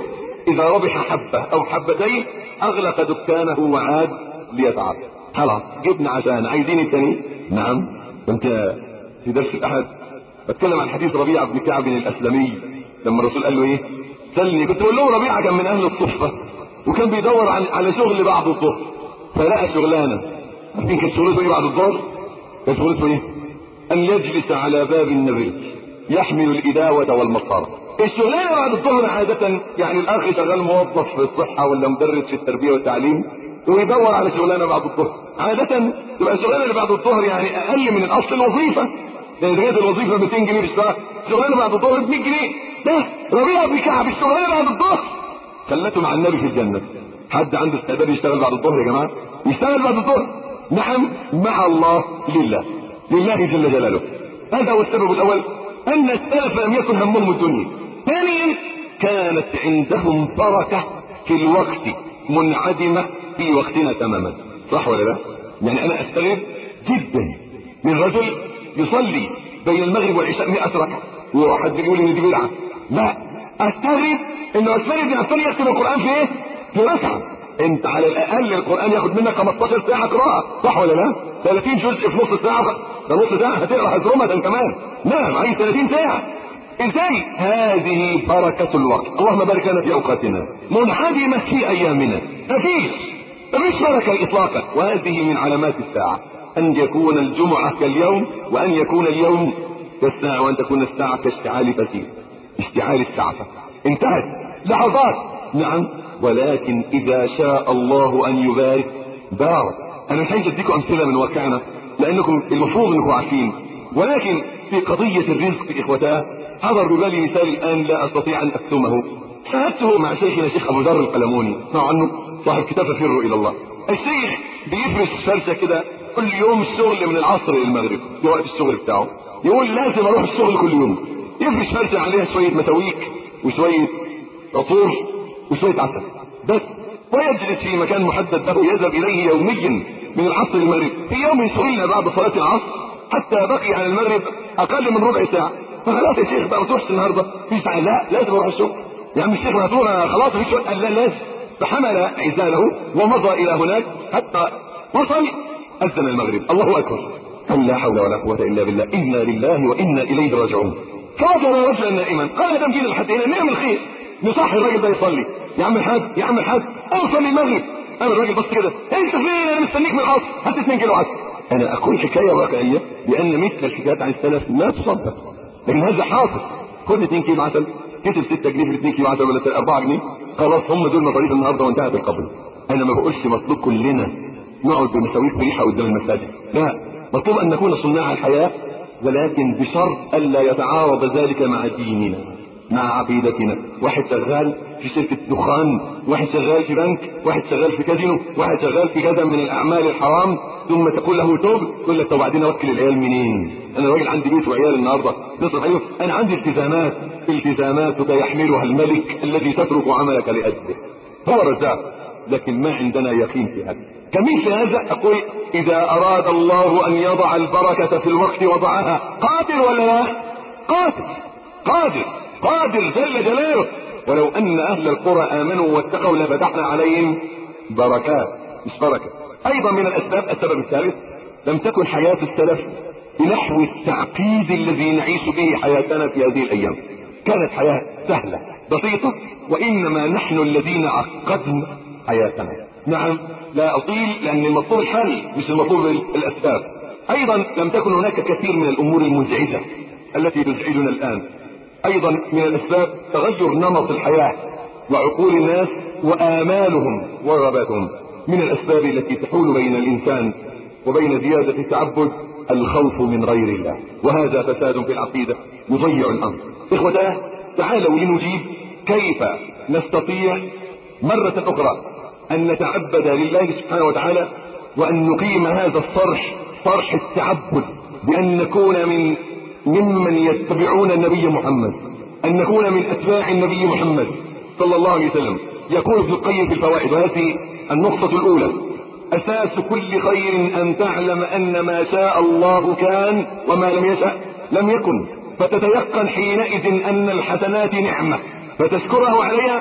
اذا ربح حبة او حبتين اغلق دكانه وعاد ليتعب. خلاص جبنا عشان عايزين الثاني. نعم. كنت في درس الاحد بتكلم عن حديث ربيعة بن كعب الاسلمي لما الرسول قال له ايه سلني، كنت بقول له ربيعة كان من اهل الصفة وكان بيدور عن على شغل بعد الظهر، فلقى شغلانة. عارفين كانت شغلته ايه بعد الظهر؟ كانت شغلته ايه؟ ان يجلس على باب النبي يحمل الاداوة والمطر. الشغلانة بعد الظهر عادة يعني الاخ شغال موظف في الصحة ولا مدرس في التربية والتعليم ويدور على شغلانة بعد الظهر، عادة تبقى الشغلانة اللي بعد الظهر يعني اقل من الاصل الوظيفة، لان يعني الوظيفة مئتين جنيه في الشهر، شغلانة بعد الظهر مئة جنيه. ده ربيعة بن كعب الشغلانة بعد الظهر خلته مع النبي في الجنة. حد عنده استعداد يشتغل بعد الظهر يا جماعة؟ يشتغل بعد الظهر؟ نعم، مع الله لله لله جل جلاله. هذا هو السبب الاول، ان السلف لم يكن همهم الدنيا. ثانيا كانت عندهم بركة في الوقت منعدمة في وقتنا تماما. صح ولا لا؟ يعني انا استغرب جدا من رجل يصلي بين المغرب والعشاء مئة ركعة وحد يقول ان دي بدعة. لا، استغرب ان عثمان بن عفان يختم القرآن في ايه؟ في ركعة. انت على الاقل القرآن ياخد منك خمستاشر ساعة قراءة، صح ولا لا؟ ثلاثين جزء في نص ساعة، ده نص ساعة هتقرا حزرمة كمان. نعم، عايز ثلاثين ساعة. ازاي؟ هذه بركة الوقت. اللهم بارك لنا في اوقاتنا، منعدمة في ايامنا، مفيش مفيش بركة اطلاقا. وهذه من علامات الساعة، ان يكون الجمعة كاليوم، وان يكون اليوم كالساعة، وان تكون الساعة كاشتعال فتيل، اشتعال الساعة انتهت لحظات. نعم، ولكن اذا شاء الله ان يبارك بارك. انا مش عايز اديكم امثلة من واقعنا لانكم المفروض انكم عارفين، ولكن في قضية الرزق اخوتاه حضر ببالي مثال الان لا استطيع ان اكتمه. شاهدته مع شيخنا الشيخ ابو ذر القلموني، اسمعوا عنه، صاحب كتاب فروا الى الله. الشيخ بيفرش فرشة كده كل يوم الشغل من العصر للمغرب في وقت الشغل بتاعه، يقول لازم اروح الشغل كل يوم. يفرش فرشة عليها شوية مساويك وشوية عطور وشوية عسل بس، ويجلس في مكان محدد له يذهب اليه يوميا من العصر للمغرب. في يوم سئلنا بعد صلاة العصر حتى بقي على المغرب اقل من ربع ساعة، فخلاص يا شيخ بقى ما تروحش النهارده في ساعة؟ لا، لازم اروح الشغل. يا عم الشيخ ما تروح خلاص في شغل. قال لا لازم. فحمل عزاله ومضى الى هناك حتى وصل اذن المغرب، الله اكبر. قال لا حول ولا قوة الا بالله، انا لله وانا اليه راجعون. فوجد رجلا نائما، قال ده مجينا لحد هنا نعمل خير نصحي الراجل ده يصلي. يا عم الحاج يا عم الحاج اوصل المغرب. قال الراجل بص كده، انت فين؟ انا مستنيك من العصر، هات اتنين كيلو عسل. انا اقول حكايه واقعيه لان مثل الحكايات عن السلف لا تصدق، لكن هذا حاصل. خد اتنين كيلو عسل، كتب ستة جنيه في اتنين كيلو عسل ولا أربعة جنيه، خلاص هم دول مصاريف النهارده وانتهت القضيه. انا ما بقولش مطلوب كلنا نقعد بمساويك ريحه قدام المساجد، لا، مطلوب ان نكون صناع الحياه، ولكن بشرط الا يتعارض ذلك مع ديننا مع عقيدتنا. واحد شغال في شركة دخان، واحد شغال في بنك، واحد شغال في كازينو، واحد شغال في كذا من الاعمال الحرام، ثم تقول له توب، تقول لك طب وبعدين اوكل العيال منين؟ انا راجل عندي بيت وعيال النهارده نصرف عليهم، انا عندي التزامات. التزاماتك يحملها الملك الذي تترك عملك لاجله، هو رزاق، لكن ما عندنا يقين في هذا. كمثل هذا اقول اذا اراد الله ان يضع البركة في الوقت وضعها. قادر ولا لا؟ قادر قادر قادر جل جلاله. ولو ان اهل القرى امنوا واتقوا لفتحنا عليهم بركات، مش بركة. ايضا من الاسباب، السبب الثالث، لم تكن حياة السلف بنحو التعقيد الذي نعيش به حياتنا في هذه الايام. كانت حياة سهلة بسيطة، وانما نحن الذين عقدنا حياتنا. نعم، لا اطيل لان المطلوب الحل مش المطلوب الاسباب. ايضا لم تكن هناك كثير من الامور المزعجة التي تزعجنا الان. ايضا من الاسباب تغير نمط الحياة وعقول الناس وامالهم ورغباتهم. من الاسباب التي تحول بين الانسان وبين زيادة التعبد الخوف من غير الله، وهذا فساد في العقيدة يضيع الامر. اخوتاه، تعالوا لنجيب كيف نستطيع مرة اخرى ان نتعبد لله سبحانه وتعالى، وان نقيم هذا الصرح، صرح التعبد، بان نكون من ممن يتبعون النبي محمد، ان نكون من اتباع النبي محمد صلى الله عليه وسلم. يقول ابن القيم في الفوائد، وهذه النقطة الاولى: اساس كل خير ان تعلم ان ما شاء الله كان وما لم يشأ لم يكن، فتتيقن حينئذ ان الحسنات نعمة فتشكره عليها،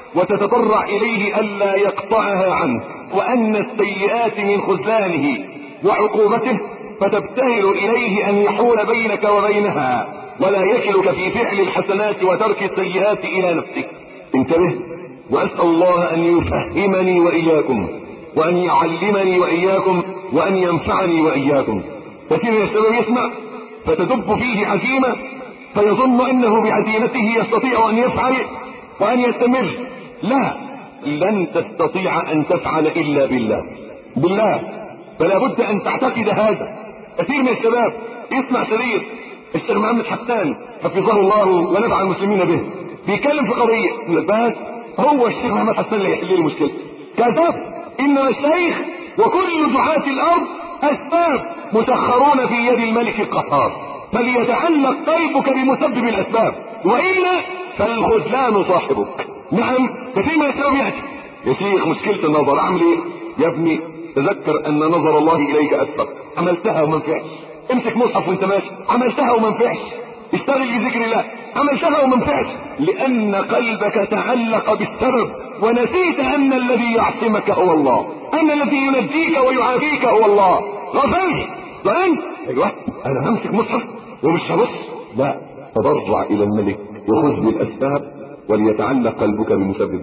وتتضرع إليه ألا يقطعها عنه، وأن السيئات من خذلانه وعقوبته، فتبتهل إليه أن يحول بينك وبينها ولا يكلك في فعل الحسنات وترك السيئات إلى نفسك. انتبه، وأسأل الله أن يفهمني وإياكم، وأن يعلمني وإياكم، وأن ينفعني وإياكم. كثير من الشباب يسمع فتدب فيه عزيمة فيظن أنه بعزيمته يستطيع أن يفعل وأن يستمر. لا، لن تستطيع أن تفعل إلا بالله بالله فلا بد أن تعتقد هذا. كثير من الشباب يسمع شريط الشيخ محمد حسان حفظه الله ونفع المسلمين به بيتكلم في قضية، بس هو الشيخ محمد حسان اللي يحل المشكلة. كذب، إنما الشيخ وكل دعاة الأرض أسباب مسخرون في يد الملك القهار، فليتعلق قلبك بمسبب الأسباب، وإلا فالخذلان صاحبك. نعم، كثير من الشباب يأتي يا شيخ مشكلة النظر، أعمل إيه؟ يا ابني تذكر أن نظر الله إليك أسبق، عملتها وما نفعش. امسك مصحف وانت ماشي، عملتها وما نفعش. اشتغل بذكر الله، عملتها وما نفعش، لأن قلبك تعلق بالسبب ونسيت أن الذي يعصمك هو الله، أن الذي ينجيك ويعافيك هو الله. غفلت ظننت أيوه أنا همسك مصحف ومش هبص، لا، تضرع إلى الملك وخذ بالأسباب وليتعلق قلبك بمسبب.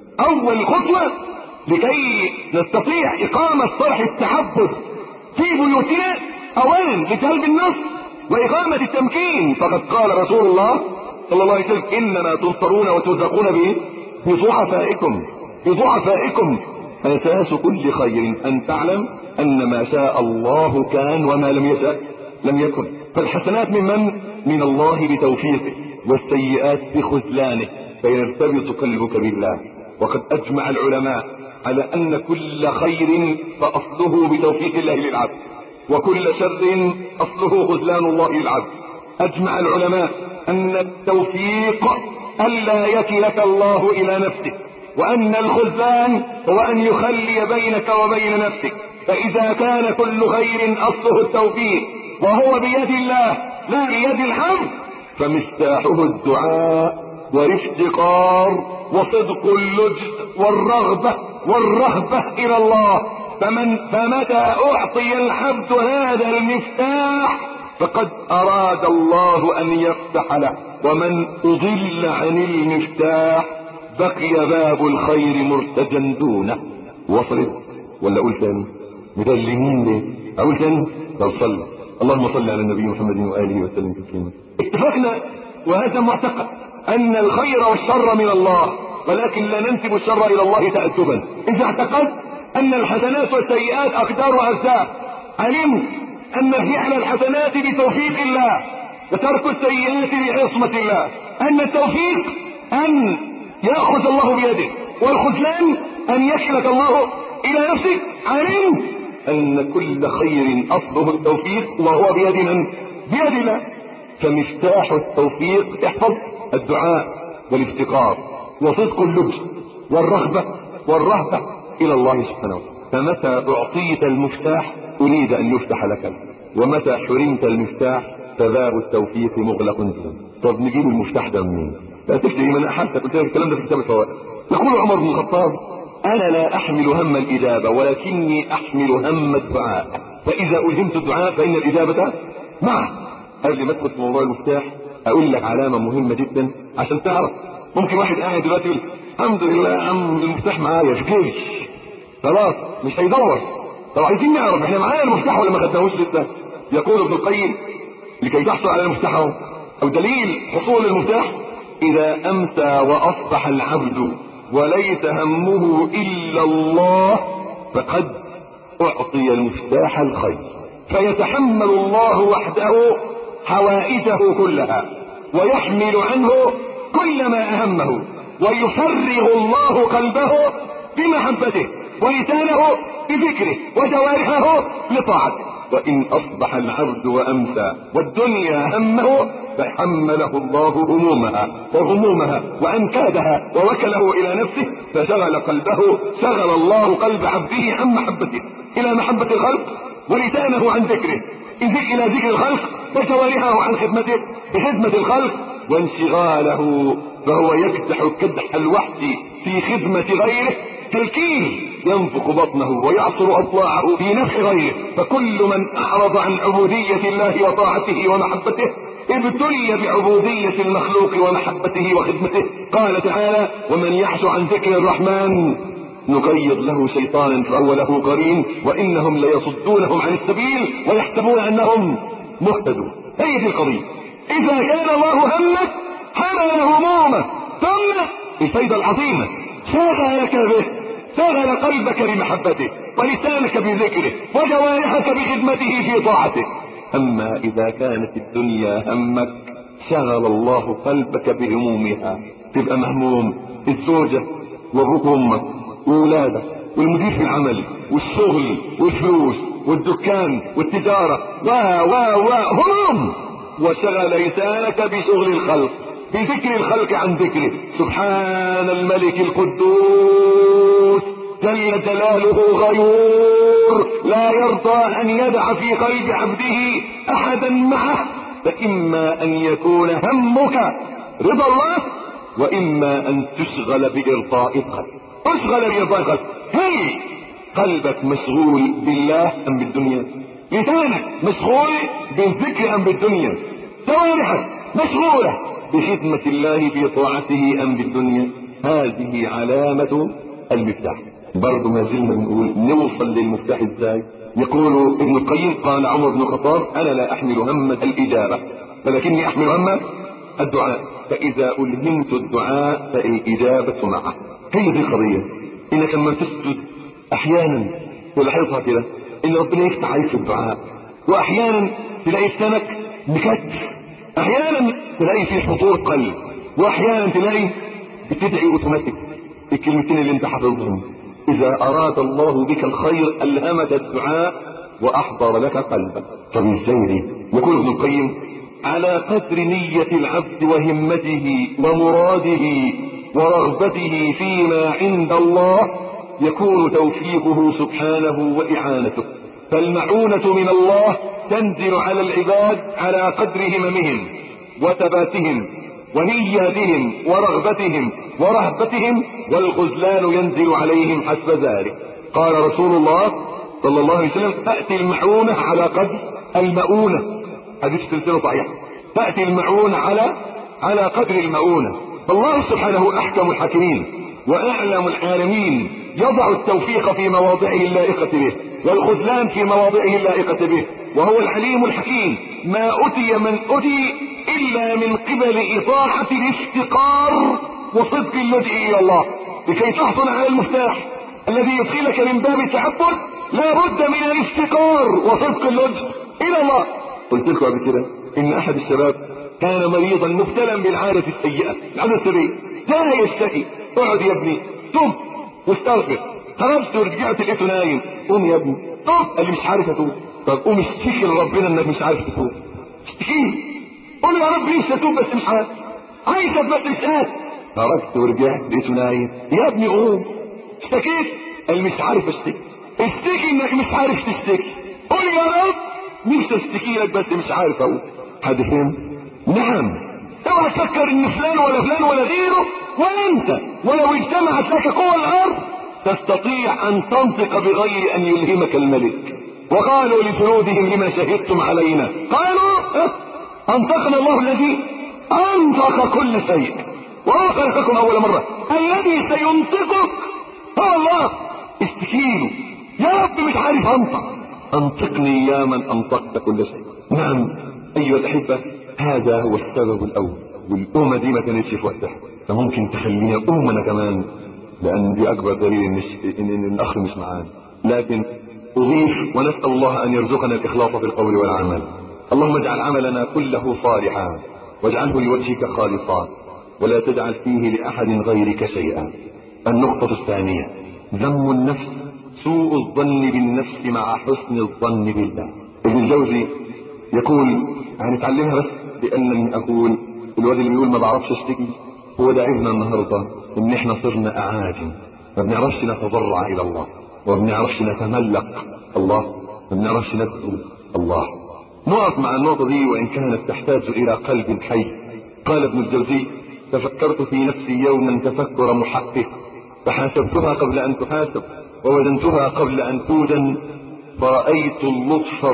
أول خطوة لكي نستطيع إقامة صرح التعبد في بيوتنا، أولا لجلب النصر وإقامة التمكين، فقد قال رسول الله صلى الله عليه وسلم: إنما تنصرون وترزقون به بضعفائكم بضعفائكم أساس كل خير أن تعلم أن ما شاء الله كان وما لم يشاء لم يكن. فالحسنات من من؟ من الله بتوفيقه، والسيئات بخذلانه، فيرتبط قلبك بالله. وقد أجمع العلماء على أن كل خير فأصله بتوفيق الله للعبد، وكل شر أصله خذلان الله للعبد. أجمع العلماء أن التوفيق ألا يكلك الله إلى نفسك، وأن الخذلان هو أن يخلي بينك وبين نفسك. فإذا كان كل خير أصله التوفيق وهو بيد الله لا بيد الحمد، فمفتاحه الدعاء والافتقار وصدق اللجد والرغبة والرهبة إلى الله. فمن فمتى أعطي العبد هذا المفتاح فقد أراد الله أن يفتح له، ومن أضل عن المفتاح بقي باب الخير مرتجا دونه. وصلت ولا أقول ثاني؟ مدلمين ليه؟ أقول ثاني؟ طب صلى. اللهم صل على النبي محمد وآله وسلم تسليما. اتفقنا وهذا معتقد أن الخير والشر من الله، ولكن لا ننسب الشر إلى الله تأدبا. إذا اعتقد أن الحسنات والسيئات أقدار وأرزاق، علمت أن فعل الحسنات بتوفيق الله وترك السيئات بعصمة الله، أن التوفيق أن يأخذ الله بيده، والخذلان أن يكلك الله إلى نفسك. علمت أن كل خير أصله التوفيق وهو بيد من؟ بيد الله. فمفتاح التوفيق احفظ الدعاء والافتقار وصدق اللجد والرغبة والرهبة إلى الله سبحانه وتعالى. فمتى أعطيت المفتاح أريد أن يفتح لك، ومتى حرمت المفتاح فباب التوفيق مغلق جدا. طب نجيب المفتاح ده منين؟ لا تشتري من أحد، قلت لك الكلام ده في كتاب الفوائد. يقول عمر بن الخطاب: أنا لا أحمل هم الإجابة ولكني أحمل هم الدعاء، فإذا ألهمت الدعاء فإن الإجابة معه. قبل ما أدخل في موضوع المفتاح أقول لك علامة مهمة جدا عشان تعرف. ممكن واحد قاعد دلوقتي يقول: الحمد لله يا عم المفتاح معايا في جيبي، خلاص مش هيدور. طب عايزين نعرف احنا معانا المفتاح ولا ما خدناهوش لسه؟ يقول ابن القيم: لكي تحصل على المفتاح أو دليل حصول المفتاح: إذا أمسى وأصبح العبد وليس همه إلا الله فقد أعطي المفتاح الخير، فيتحمل الله وحده حوائجه كلها ويحمل عنه كل ما أهمه، ويفرغ الله قلبه بمحبته ولسانه بذكره وجوارحه لطاعته. وإن أصبح العبد وأمسى والدنيا همه فحمله الله همومها وغمومها وأنكادها ووكله إلى نفسه، فشغل قلبه شغل الله قلب عبده عن محبته إلى محبة الخلق، ولسانه عن ذكره إلى ذكر الخلق، وجوارحه عن خدمته بخدمة الخلق، وانشغاله فهو يكدح كدح الوحش في خدمة غيره كالكيل ينفخ بطنه ويعصر أضلاعه في نفع غيره. فكل من أعرض عن عبودية الله وطاعته ومحبته ابتلي بعبودية المخلوق ومحبته وخدمته. قال تعالى: ومن يعش عن ذكر الرحمن نقيض له شيطانا فهو له قرين وإنهم ليصدونهم عن السبيل ويحسبون أنهم مهتدون. هي دي القضية. إذا كان الله همك حمل همومه، ثم الفائدة العظيمة شغلك به، شغل قلبك بمحبته ولسانك بذكره وجوارحك بخدمته في طاعته. أما إذا كانت الدنيا همك شغل الله قلبك بهمومها، تبقى مهموم الزوجة وابوك وامك وولادك والمدير في العمل والشغل والفلوس والدكان والتجارة و و و هموم. وشغل لسانك بشغل الخلق، بذكر الخلق عن ذكره. سبحان الملك القدوس جل جلاله غيور لا يرضى أن يدع في قلب عبده أحدا معه. فإما أن يكون همك رضا الله وإما أن تشغل بإرضاء الخلق. اشغل بإرضاء الخلق. هل قلبك مشغول بالله أم بالدنيا؟ لسانك مشغول بالذكر أم بالدنيا؟ جوارحك مشغولة بخدمة الله بطاعته أم بالدنيا؟ هذه علامة المفتاح. برضو ما زلنا نقول نوصل للمفتاح ازاي؟ يقول ابن القيم: قال عمر بن الخطاب: انا لا احمل هم الاجابة ولكني احمل هم الدعاء، فاذا الهمت الدعاء فالاجابة معه. هي دي القضية. انك لما تسجد احيانا تلاحظها كده ان ربنا يفتح عليك في الدعاء، واحيانا تلاقي لسانك مكتف، احيانا تلاقي في حضور قلب، واحيانا تلاقي بتدعي اوتوماتيك الكلمتين اللي انت حافظهم. اذا اراد الله بك الخير الهمك الدعاء واحضر لك قلبك. طب ازاي دي؟ يقول ابن القيم: على قدر نية العبد وهمته ومراده ورغبته فيما عند الله يكون توفيقه سبحانه واعانته. فالمعونة من الله تنزل على العباد على قدر هممهم وثباتهم ونياتهم ورغبتهم ورهبتهم، والخذلان ينزل عليهم حسب ذلك. قال رسول الله صلى الله عليه وسلم: تأتي المعونة على قدر المؤونة. حديث سلسلة صحيحة. تأتي المعونة على على قدر المؤونة. فالله سبحانه أحكم الحاكمين وأعلم العالمين، يضع التوفيق في مواضعه اللائقة به والخذلان في مواضعه اللائقة به، وهو العليم الحكيم. ما أتي من أتي إلا من قبل إطاعة الافتقار وصدق اللجئ إلى الله. لكي تحصل على المفتاح الذي يدخلك من باب التعبد لا بد من الافتقار وصدق اللجئ إلى الله. قلت لكم قبل كده إن أحد الشباب كان مريضا مبتلا بالعادة السيئة، العادة السيئة لا يشتكي. اقعد يا ابني، توب واستغفر. خرجت ورجعت لقيته نايم. قوم يا ابني، توب. قال لي مش عارف اتوب. طب قوم اشتكي لربنا انك مش عارف تتوب. اشتكيه، قول يا رب نفسي اتوب بس مش عارف، عايزك بس مش عارف. خرجت ورجعت لقيته نايم. يا ابني قوم. اشتكيت، قال مش عارف اشتكي. اشتكي انك مش عارف تشتكي. قول يا رب نفسي اشتكي لك بس مش عارف اقول. حد فين؟ نعم. اوعى تفكر ان فلان ولا فلان ولا غيره ولا انت ولو اجتمعت لك قوى الارض تستطيع ان تنطق بغير ان يلهمك الملك. وقالوا لجنودهم لما شهدتم علينا قالوا انطقنا الله الذي انطق كل شيء وهو خلقكم اول مرة. الذي سينطقك هو الله. استكينوا يا رب مش عارف انطق، انطقني يا من انطقت كل شيء. نعم ايها الاحبة، هذا هو السبب الاول. والامة دي ما كانتش في وقتها، فممكن تخلينا امنا كمان، لان دي اكبر دليل ان, إن, إن الاخ مش معانا. لكن اضيف ونسأل الله ان يرزقنا الاخلاص في القول والعمل. اللهم اجعل عملنا كله صالحا واجعله لوجهك خالصا ولا تجعل فيه لاحد غيرك شيئا. النقطة الثانية: ذم النفس، سوء الظن بالنفس مع حسن الظن بالله. ابن الجوزي يقول، هنتعلمها بس بانني اقول الواد اللي بيقول ما بعرفش اشتكي هو ده عيبنا النهارده، ان احنا صرنا اعاجم، ما بنعرفش نتضرع الى الله، وما بنعرفش نتملق الله، ما بنعرفش ندعو الله. نقف مع النقطة دي وان كانت تحتاج الى قلب حي قال ابن الجوزي: تفكرت في نفسي يوما تفكر محقق، فحاسبتها قبل ان تحاسب ووزنتها قبل ان توزن، فرأيت اللطف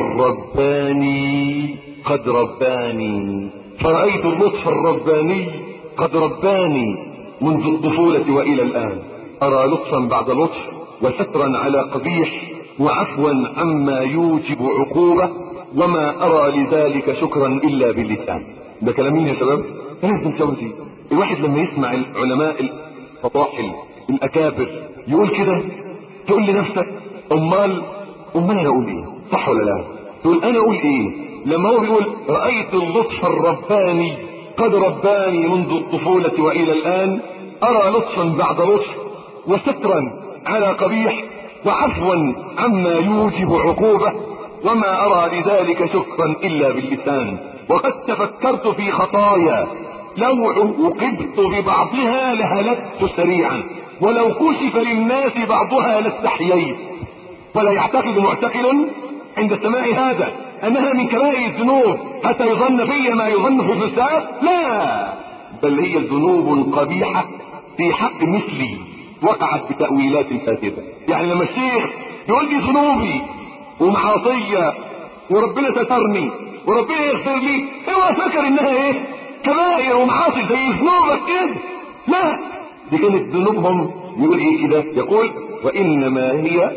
الرباني قد رباني فرأيت اللطف الرباني قد رباني منذ الطفولة وإلى الآن. أرى لطفا بعد لطف، وسترا على قبيح، وعفوا عما يوجب عقوبة، وما أرى لذلك شكرا إلا باللسان. ده كلام مين يا شباب؟ كلام ابن الجوزي. الواحد لما يسمع العلماء الفطاحل الأكابر يقول كده، تقول لنفسك: أمال أمال أنا أقول إيه؟ صح ولا لا؟ تقول أنا أقول إيه لما هو بيقول رأيت اللطف الرباني قد رباني منذ الطفولة وإلى الآن، أرى لطفا بعد لطف، وسترا على قبيح، وعفوا عما يوجب عقوبة، وما أرى لذلك شكرا إلا باللسان. وقد تفكرت في خطايا لو عوقبت ببعضها لهلكت سريعا، ولو كشف للناس بعضها لاستحييت. ولا يعتقد معتقل عند سماع هذا أنها من كبائر الذنوب حتى يظن في ما يظن في الفساق، لا، بل هي ذنوب قبيحة في حق مثلي وقعت بتأويلات فاسدة. يعني لما الشيخ يقول لي ذنوبي ومعاصية وربنا سترني وربنا يغفر لي، اوعى فكر انها ايه؟ كبائر ومعاصي زي ذنوبك كده، لا، دي كانت ذنوبهم. يقول ايه كده؟ يقول: وانما هي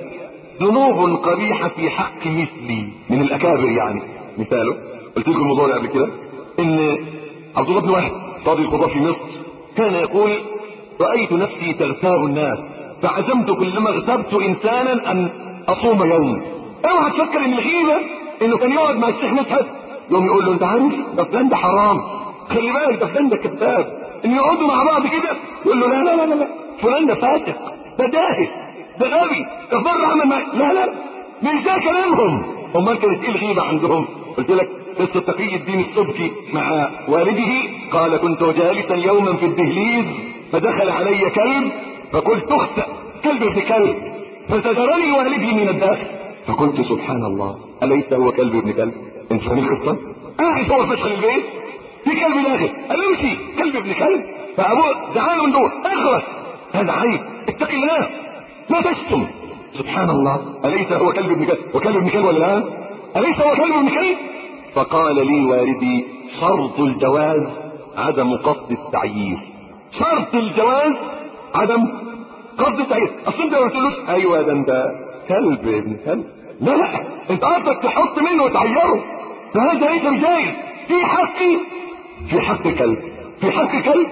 ذنوب قبيحة في حق مثلي من الاكابر. يعني مثاله قلت لكم الموضوع ده قبل كده، ان عبد الله بن وهب قاضي القضاة في مصر كان يقول: رأيت نفسي تغتاب الناس، فعزمت كلما اغتبت انسانا ان اصوم يوم. اوعى تفكر ان الغيبة انه كان يقعد مع الشيخ مدحت يوم يقول له: انت عارف ده فلان ده حرام، خلي بالك ده فلان ده كذاب. ان يقعدوا مع بعض كده يقول له: لا لا لا لا فلان ده فاسق، ده داهس، ده غبي، ده بره عمل معي. لا لا مش ده كلامهم. امال كانت ايه الغيبة عندهم؟ قلت لك قصة تقي الدين السبكي مع والده. قال: كنت جالسا يوما في الدهليز فدخل علي كلب، فقلت: اخسأ كلب ابن كلب، فزجرني والدي من الداخل، فقلت: سبحان الله، أليس هو كلب ابن كلب؟ انت فاهم القصة؟ قاعد هو فتح البيت في كلب داخل، قال له: امشي كلب ابن كلب. فابوه زعل من دول: اخرس، هذا عيب، اتق الله، لا تشتم. سبحان الله، أليس هو كلب ابن كلب؟ وكلب ابن كلب ولا لا؟ أليس هو كلب ابن كلب؟ فقال لي والدي: شرط الجواز عدم قصد التعيير. شرط الجواز عدم قصد التعيير. اصل انت ما قلتلوش: ايوه ده انت كلب ابن كلب، لا لا، انت قصدك تحط منه وتعيره، فهذا ليس بجائز في حقي، في حق كلب، في حق كلب.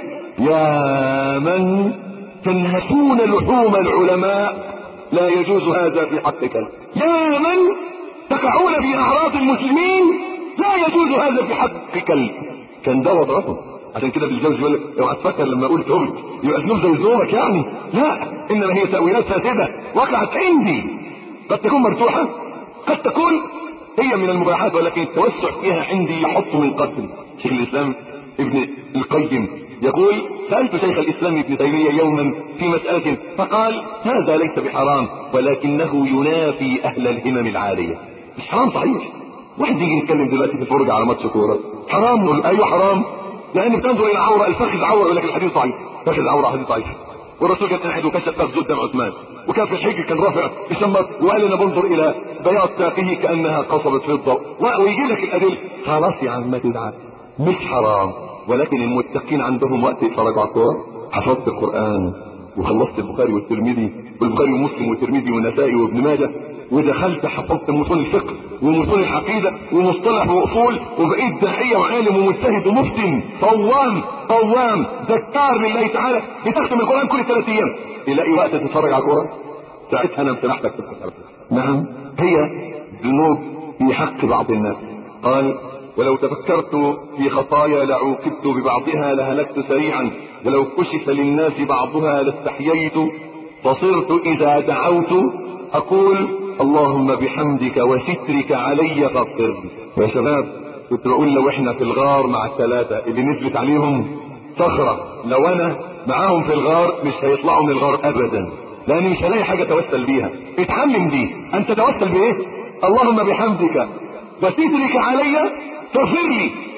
يا من تنهشون لحوم العلماء، لا يجوز هذا في حق كلب. يا من تقعون في اعراض المسلمين، لا يجوز هذا في حق كلب. كان ده وضعهم. عشان كده بالجوز يقول لك: اوعى تفكر لما اقول تهمت يبقى ذنوب زي ذنوبك، يعني لا، انما هي تاويلات فاسده وقعت عندي، قد تكون مرتوحه، قد تكون هي من المباحات، ولكن التوسع فيها عندي يحط من قتل. شيخ الاسلام ابن القيم يقول: سألت شيخ الاسلام ابن تيمية يوما في مسألة فقال: هذا ليس بحرام، ولكنه ينافي اهل الهمم العالية. مش حرام صحيح. واحد يجي يتكلم دلوقتي في الفرجة على ماتش كورة حرام، نقول ايوه حرام، لان بتنظر الى عورة، الفخذ عورة، يقول لك الحديث ضعيف، فخذ عورة، حديث ضعيف. والرسول كان قاعد وكشف فخذه قدام عثمان، وكان في الحج كان رافع يشمط وقال: انا بنظر الى بياض ساقه كانها قصبة فضة، ويجي لك الادله. خلاص يا عم ما تزعل، مش حرام. ولكن المتقين عندهم وقت يتفرجوا على الكورة. حفظت القرآن وخلصت البخاري والترمذي والبخاري ومسلم والترمذي والنسائي وابن ماجه، ودخلت حفظت متون الفقه ومتون العقيده ومصطلح واصول، وبقيت داعيه وعالم ومجتهد ومفتن صوام قوام ذكار لله تعالى، بتختم القران كل ثلاث ايام. تلاقي وقت تتفرج على الكوره، ساعتها انا امتنحتك تتفرج. نعم، هي ذنوب في حق بعض الناس. قال: ولو تفكرت في خطايا لعوقبت ببعضها لهلكت سريعا، ولو كشف للناس بعضها لاستحييت، فصرت اذا دعوت اقول: اللهم بحمدك وسترك علي فاغفر. يا شباب كنت بقول لو احنا في الغار مع الثلاثة اللي نزلت عليهم صخرة، لو انا معاهم في الغار مش هيطلعوا من الغار ابدا، لان مش هلاقي حاجة توسل بيها. اتعلم دي، انت توسل بايه؟ اللهم بحمدك وسترك علي فاغفر لي.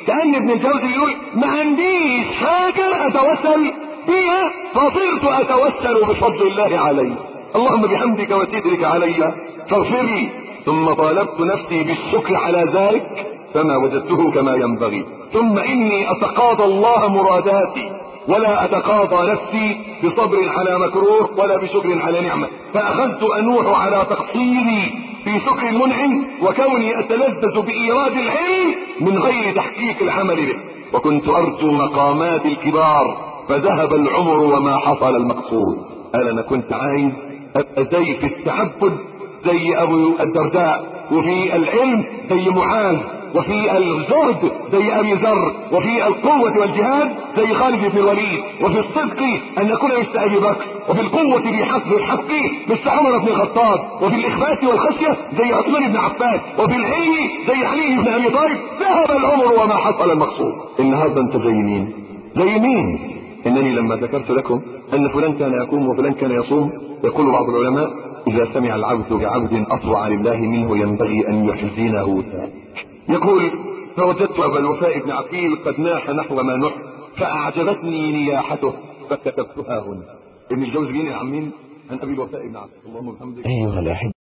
كأن ابن الجوزي يقول ما عنديش حاجة اتوسل بها فصرت اتوسل بفضل الله علي. اللهم بحمدك وسترك علي فاغفر لي. ثم طالبت نفسي بالشكر على ذلك فما وجدته كما ينبغي. ثم اني اتقاضى الله مراداتي ولا اتقاضى نفسي بصبر على مكروه ولا بشكر على نعمة. فاخذت انوح على تقصيري في شكر المنعم وكوني اتلذذ بايراد العلم من غير تحقيق العمل به. وكنت ارجو مقامات الكبار فذهب العمر وما حصل المقصود. قال انا كنت عايز ابقى زي في التعبد زي ابو الدرداء، وفي العلم زي معاذ، وفي الزهد زي ابي ذر، وفي القوة والجهاد زي خالد بن الوليد، وفي الصدق ان نكون مثل ابي بكر، وفي القوة بحسب الحق مثل عمر بن الخطاب، وفي الاخبات والخشية زي عثمان بن عفان، وفي العلم زي علي بن ابي طالب. ذهب العمر وما حصل المقصود. النهارده انت زي مين؟ زي مين؟ انني لما ذكرت لكم ان فلان كان يقوم وفلان كان يصوم، يقول بعض العلماء اذا سمع العبد بعبد اطوع لله منه ينبغي ان يحزنه ذلك. يقول فوجدت ابا الوفاء بن عقيل قد ناح نحو ما نح فاعجبتني نياحته فكتبتها هنا. ابن الجوزي بن عمين عن ابي الوفاء بن عقيل. اللهم بحمدك. ايها الاحبه